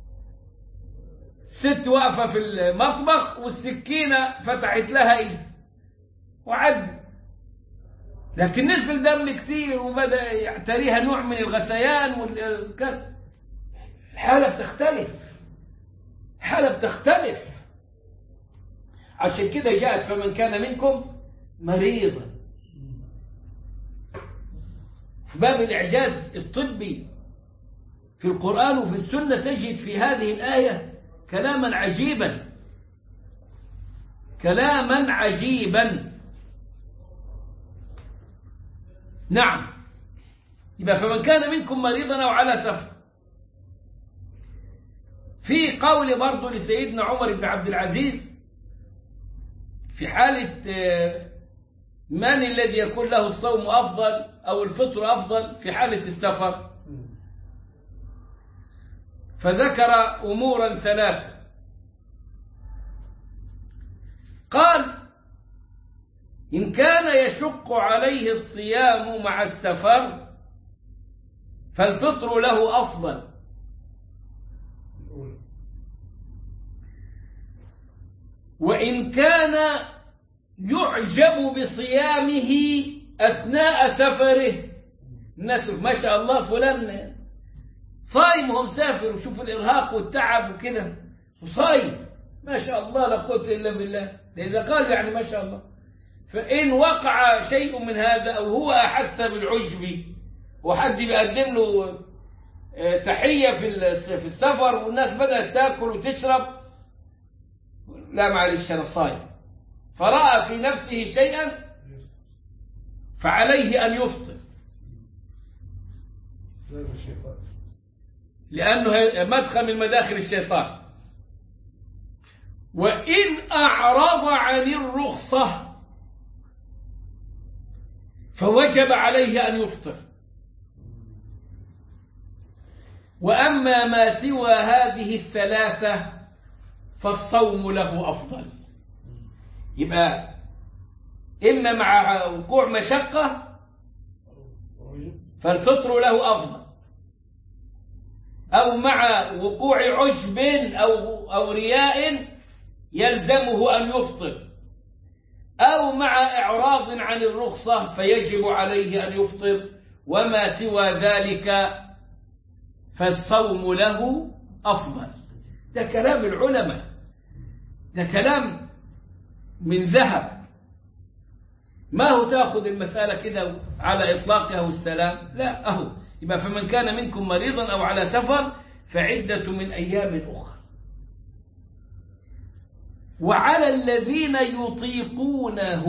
ست واقفة في المطبخ والسكينة فتحت لها إيد وعد، لكن نزل دم كثير وبدأ يعتريها نوع من الغثيان والكذا، الحالة بتختلف، الحالة بتختلف. عشان كده جاءت فمن كان منكم مريضا. في باب الإعجاز الطبي في القرآن وفي السنة تجد في هذه الآية كلاما عجيبا، كلاما عجيبا. نعم، يبقى فمن كان منكم مريضا أو على سفر. في قول برضو لسيدنا عمر بن عبد العزيز في حالة من الذي يكون له الصوم أفضل أو الفطر أفضل في حالة السفر، فذكر أمورا ثلاثة. قال إن كان يشق عليه الصيام مع السفر فالفطر له أفضل، وإن كان يعجب بصيامه أثناء سفره، الناس ما شاء الله فلان صايم وهو مسافر وشوف الإرهاق والتعب وكده وصايم ما شاء الله لا قوة إلا بالله، إذا قال يعني ما شاء الله. فإن وقع شيء من هذا أو هو أحس بالعجب وحد بيقدم له تحية في السفر والناس بدأت تأكل وتشرب، لا معلش أنا صايم، فرأى في نفسه شيئا فعليه أن يفطر، لأنه مدخل من مداخل الشيطان. وإن أعرض عن الرخصة فوجب عليه أن يفطر. وأما ما سوى هذه الثلاثة فالصوم له أفضل. يبقى إما مع وقوع مشقة فالفطر له أفضل، أو مع وقوع عجب أو, أو رياء يلزمه أن يفطر، أو مع إعراض عن الرخصة فيجب عليه أن يفطر. وما سوى ذلك فالصوم له أفضل. ده كلام العلماء، ده كلام من ذهب، ما هو تأخذ المسألة كده على إطلاقها والسلام، لا. أهو يبقى فمن كان منكم مريضا أو على سفر فعدة من أيام أخرى. وعلى الذين يطيقونه،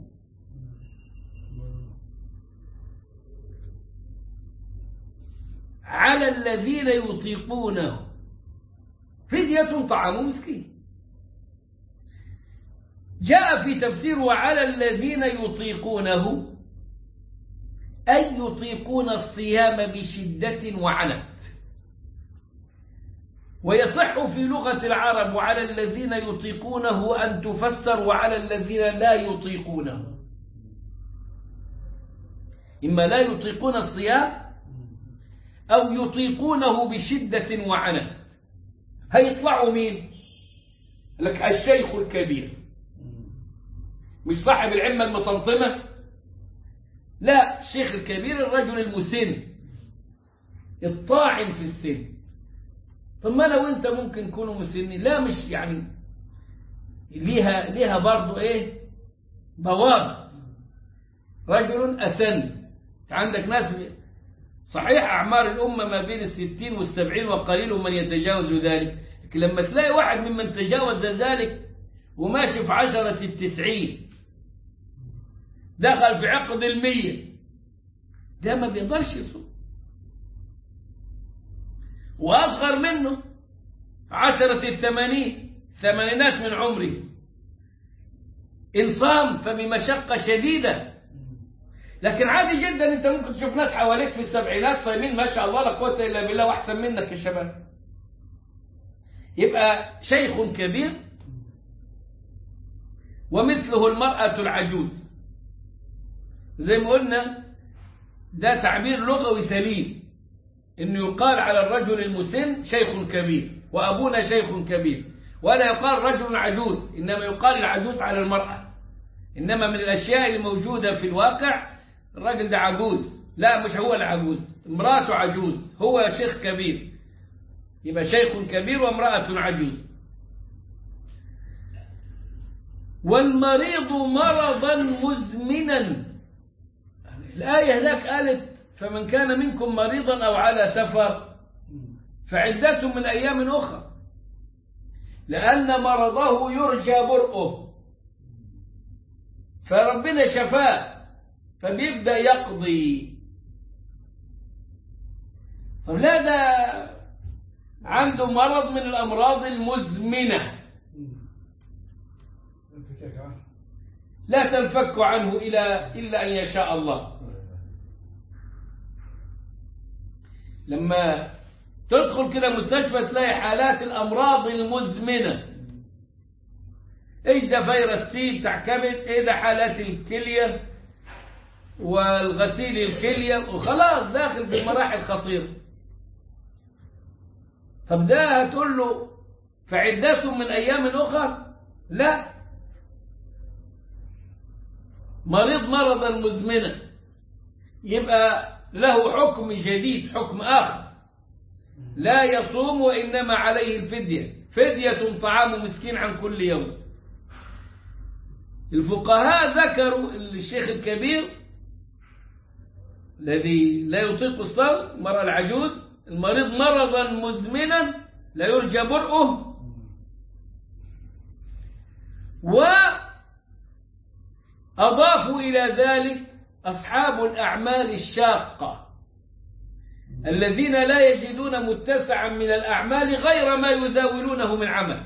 على الذين يطيقونه فدية طعام مسكين. جاء في تفسير وعلى الذين يطيقونه أي يطيقون الصيام بشدة وعنت. ويصح في لغة العرب وعلى الذين يطيقونه أن تفسر وعلى الذين لا يطيقونه، إما لا يطيقون الصيام أو يطيقونه بشدة وعنت. هيطلعوا مين؟ لك الشيخ الكبير، مش صاحب العمة المطمطمة، لا، الشيخ الكبير الرجل المسن الطاعن في السن. طب ما لو انت ممكن تكونوا مسنين، لا مش يعني ليها ليها برضه ايه ضوابط. رجل أسن، عندك ناس صحيح أعمار الأمة ما بين الستين والسبعين وقليل من يتجاوز ذلك، لكن لما تلاقي واحد ممن تجاوز ذلك وماشي في عشرة التسعين دخل في عقد المية، ده ما بيقدرش يصوم. وأصغر منه عشرة الثمانين ثمانينات من عمره إن صام فبمشقة شديدة. لكن عادي جدا انت ممكن تشوف ناس حواليك في السبعينات صايمين ما شاء الله لا قوة إلا بالله وأحسن منك يا شباب. يبقى شيخ كبير ومثله المرأة العجوز، زي ما قلنا ده تعبير لغوي سليم، انه يقال على الرجل المسن شيخ كبير، وابونا شيخ كبير، ولا يقال رجل عجوز، انما يقال العجوز على المرأة. انما من الاشياء الموجودة في الواقع الرجل ده عجوز، لا مش هو العجوز، امراته عجوز، هو شيخ كبير، يبقى شيخ كبير وامرأة عجوز. والمريض مرضا مزمنا، الآية هناك قالت فمن كان منكم مريضا أو على سفر فعدة من أيام أخرى، لأن مرضه يرجى برؤه، فربنا شفاه فبيبدأ يقضي. طب لا ده عنده مرض من الأمراض المزمنة لا تنفك عنه إلا إلا أن يشاء الله. لما تدخل كده مستشفى تلاقي حالات الأمراض المزمنة، إيش ده فيروس سي بتاع كبد، إيه ده حالات الكلية والغسيل الكلية، وخلاص داخل في مراحل خطيرة. طب ده هتقول له فعدته من أيام أخرى؟ لا، مريض مرضا مزمنا يبقى له حكم جديد، حكم آخر، لا يصوم وإنما عليه الفدية، فدية طعام مسكين عن كل يوم. الفقهاء ذكروا الشيخ الكبير الذي لا يطيق الصوم، المرأة العجوز، المريض مرضا مزمنا لا يرجى برؤه، وأضافوا إلى ذلك أصحاب الأعمال الشاقة الذين لا يجدون متسعا من الأعمال غير ما يزاولونه من عمل.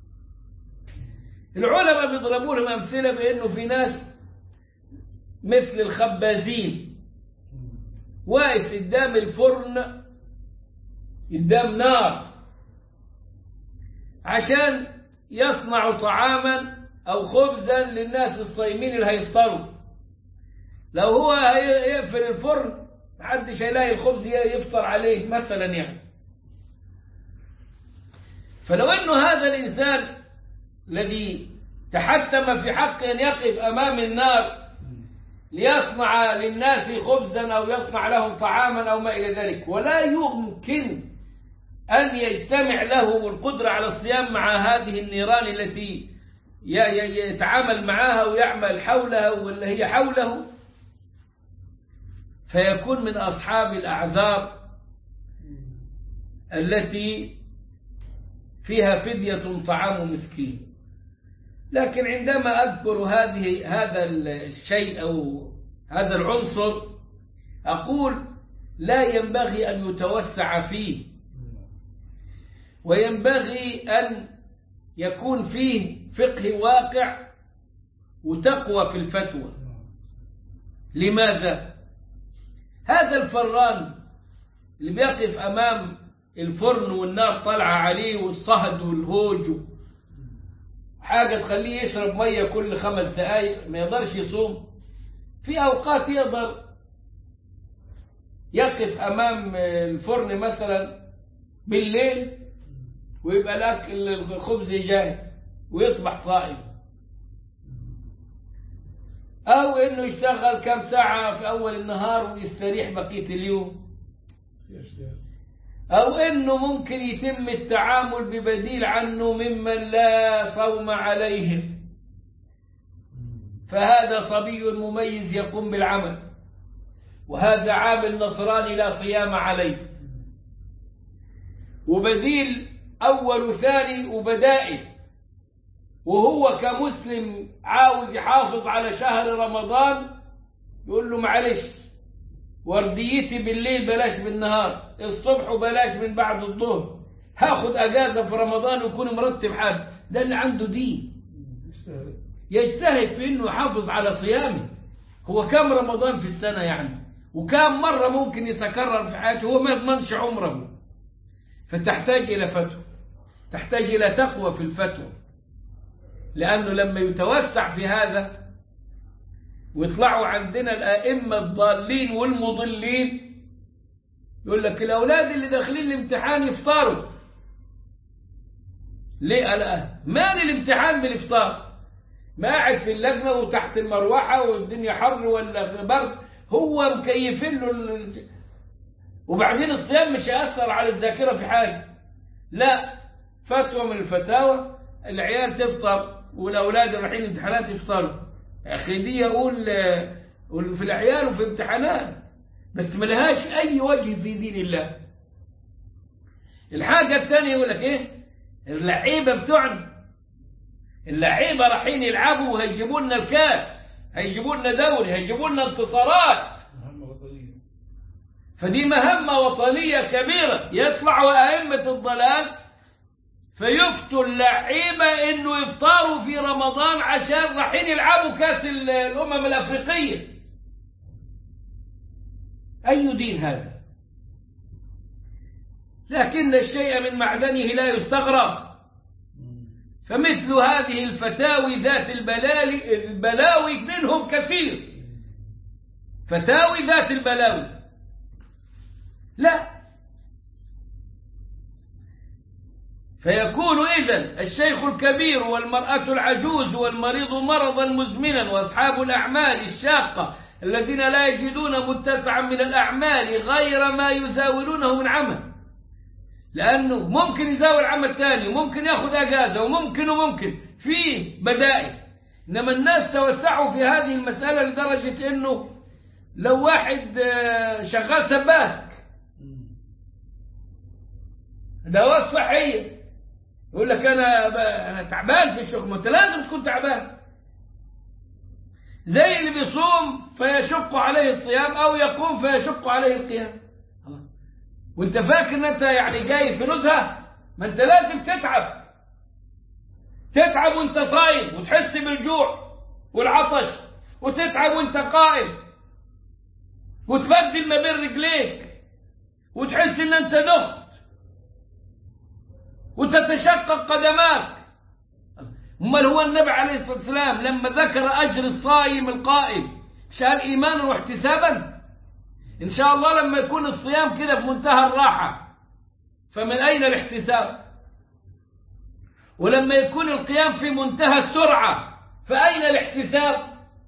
العلماء بيضربوا لهم أمثلة بأنه في ناس مثل الخبازين واقف قدام الفرن قدام نار عشان يصنع طعاما أو خبزا للناس الصايمين اللي هيفطروا. لو هو يقفل الفرن محدش هيلاقي الخبز يفطر عليه مثلا يعني. فلو أنه هذا الإنسان الذي تحتم في حق أن يقف أمام النار ليصنع للناس خبزا أو يصنع لهم طعاما أو ما إلى ذلك، ولا يمكن أن يجتمع له القدرة على الصيام مع هذه النيران التي يتعامل معها ويعمل حولها ولا هي حوله، فيكون من أصحاب الأعذار التي فيها فدية طعام مسكين. لكن عندما أذكر هذه هذا الشيء أو هذا العنصر أقول لا ينبغي أن يتوسع فيه، وينبغي أن يكون فيه فقه واقع وتقوى في الفتوى. لماذا؟ هذا الفران اللي بيقف أمام الفرن والنار طالعة عليه والصهد والهوج حاجة تخليه يشرب مية كل خمس دقايق ما يقدرش يصوم. في أوقات يقدر يقف أمام الفرن مثلا بالليل ويبقى الأكل الخبز جاهز ويصبح صائم، أو إنه يشتغل كم ساعة في أول النهار ويستريح بقية اليوم، أو إنه ممكن يتم التعامل ببديل عنه ممن لا صوم عليهم، فهذا صبي مميز يقوم بالعمل، وهذا عامل نصراني لا صيام عليه. وبديل أول وثاني وبدائل، وهو كمسلم عاوز يحافظ على شهر رمضان يقول له معلش ورديتي بالليل بلاش بالنهار، الصبح وبلاش من بعد الظهر، هاخد أجازة في رمضان ويكون مرتب حاله. ده اللي عنده دين يجتهد في إنه يحافظ على صيامه. هو كم رمضان في السنة يعني، وكم مرة ممكن يتكرر في حياته، هو ما يضمنش عمره. فتحتاج إلى فتوى، تحتاج إلى تقوى في الفتوى، لأنه لما يتوسع في هذا ويطلعوا عندنا الآئمة الضالين والمضلين يقول لك الأولاد اللي داخلين الامتحان يفطروا. ليه؟ ألا ماني الامتحان بالإفطار؟ ما قاعد في اللجنة وتحت المروحة والدنيا حر ولا برد، هو مكيفين له ال... وبعدين الصيام مش هيأثر على الذاكرة في حاجة. لا، فتوى من الفتاوى العيال تفطر والأولاد رايحين امتحانات يفطروا. أخي دي أقول في العيال وفي امتحانات، بس ما لهاش أي وجه في دين الله. الحاجة الثانية يقول لك إيه؟ اللعيبة بتوعنا، اللعيبة رايحين يلعبوا وهيجيبوا لنا الكاس، هيجيبوا لنا دوري، هيجيبوا لنا انتصارات. فدي مهمة وطنية كبيرة. يطلعوا أئمة الضلال فيفتوا اللعيبة إنه يفطروا في رمضان عشان رايحين يلعبوا كاس الأمم الأفريقية. أي دين هذا؟ لكن الشيء من معدنه لا يستغرب. فمثل هذه الفتاوي ذات البلالي البلاوي منهم كثير، فتاوي ذات البلاوي. لا، فيكون إذن الشيخ الكبير والمرأة العجوز والمريض مرضا مزمنا وأصحاب الأعمال الشاقة الذين لا يجدون متسعا من الأعمال غير ما يزاولونه من عمل، لأنه ممكن يزاول عمل ثاني وممكن يأخذ أجازة وممكن وممكن فيه بدائل. إنما الناس توسعوا في هذه المسألة لدرجة أنه لو واحد شغال سباك دواء صحية يقول لك أنا أنا تعبان في الشغل، ما أنت لازم تكون تعبان. زي اللي بيصوم فيشق عليه الصيام أو يقوم فيشق عليه القيام. وانت فاكر ان انت يعني جاي في نزهة؟ ما انت لازم تتعب، تتعب وانت صايم وتحس بالجوع والعطش، وتتعب وانت قائم وتبدل ما بين رجليك وتحس ان انت دخت وتتشقق قدماك. امال هو النبي عليه الصلاة والسلام لما ذكر اجر الصائم القائم شال ايمانا واحتسابا؟ إن شاء الله لما يكون الصيام كده في منتهى الراحة فمن أين الاحتساب؟ ولما يكون القيام في منتهى السرعة فأين الاحتساب؟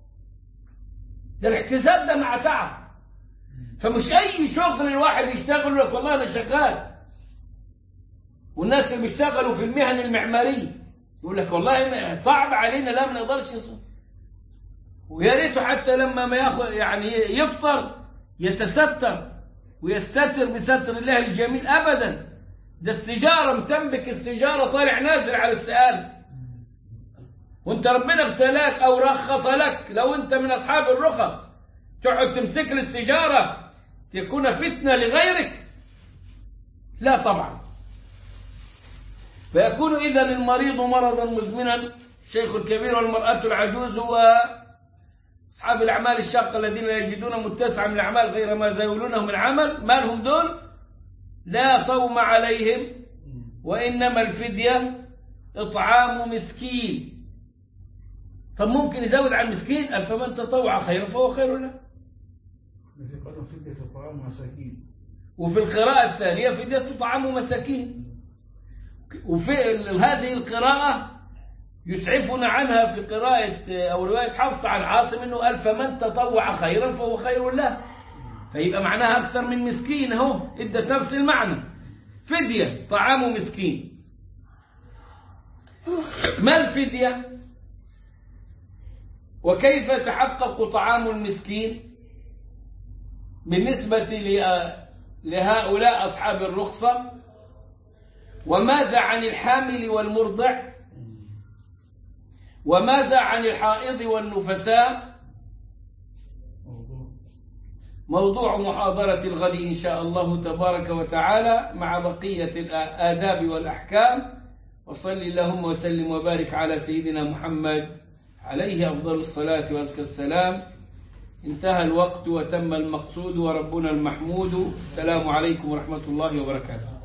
ده الاحتساب ده مع تعب. فمش أي شغل الواحد يشتغل لك والله أنا شغال. والناس اللي بيشتغلوا في المهن المعمارية يقول لك والله صعب علينا لا ما نقدرش يصوم، ويا ريته حتى لما ما ياخذ يعني يفطر يتستر ويستتر بستر الله الجميل. أبدا، ده السجارة متنبك، السجارة طالع نازل على السؤال. وانت ربنا ابتلاك أو رخص لك، لو انت من أصحاب الرخص تقعد تمسك لي السيجارة تكون فتنة لغيرك؟ لا طبعا. فيكون إذن المريض مرضا مزمنا، الشيخ الكبير والمرأة العجوز وأصحاب الأعمال الشاقة الذين يجدون متسعا من الأعمال غير ما زاولونه من عمل، ما لهم دول؟ لا صوم عليهم، وإنما الفدية إطعام مسكين. طب ممكن يزود عن مسكين؟ قال فمن تطوع خيرا فهو خير له. وفي القراءة الثانية فدية طعام مساكين. وفي هذه القراءة يسعفنا عنها في قراءة أو رواية حفص عن عاصم أنه قال فمن تطوع خيرا فهو خير له، فيبقى معناها أكثر من مسكين، اهو ادت نفس المعنى، فدية طعام مسكين. ما الفدية وكيف يتحقق طعام المسكين بالنسبة لهؤلاء أصحاب الرخصة؟ وماذا عن الحامل والمرضع؟ وماذا عن الحائض والنفساء؟ موضوع محاضرة الغد إن شاء الله تبارك وتعالى مع بقية الآداب والأحكام. وصل اللهم وسلم وبارك على سيدنا محمد عليه أفضل الصلاة وأزكى السلام. انتهى الوقت وتم المقصود وربنا المحمود. السلام عليكم ورحمة الله وبركاته.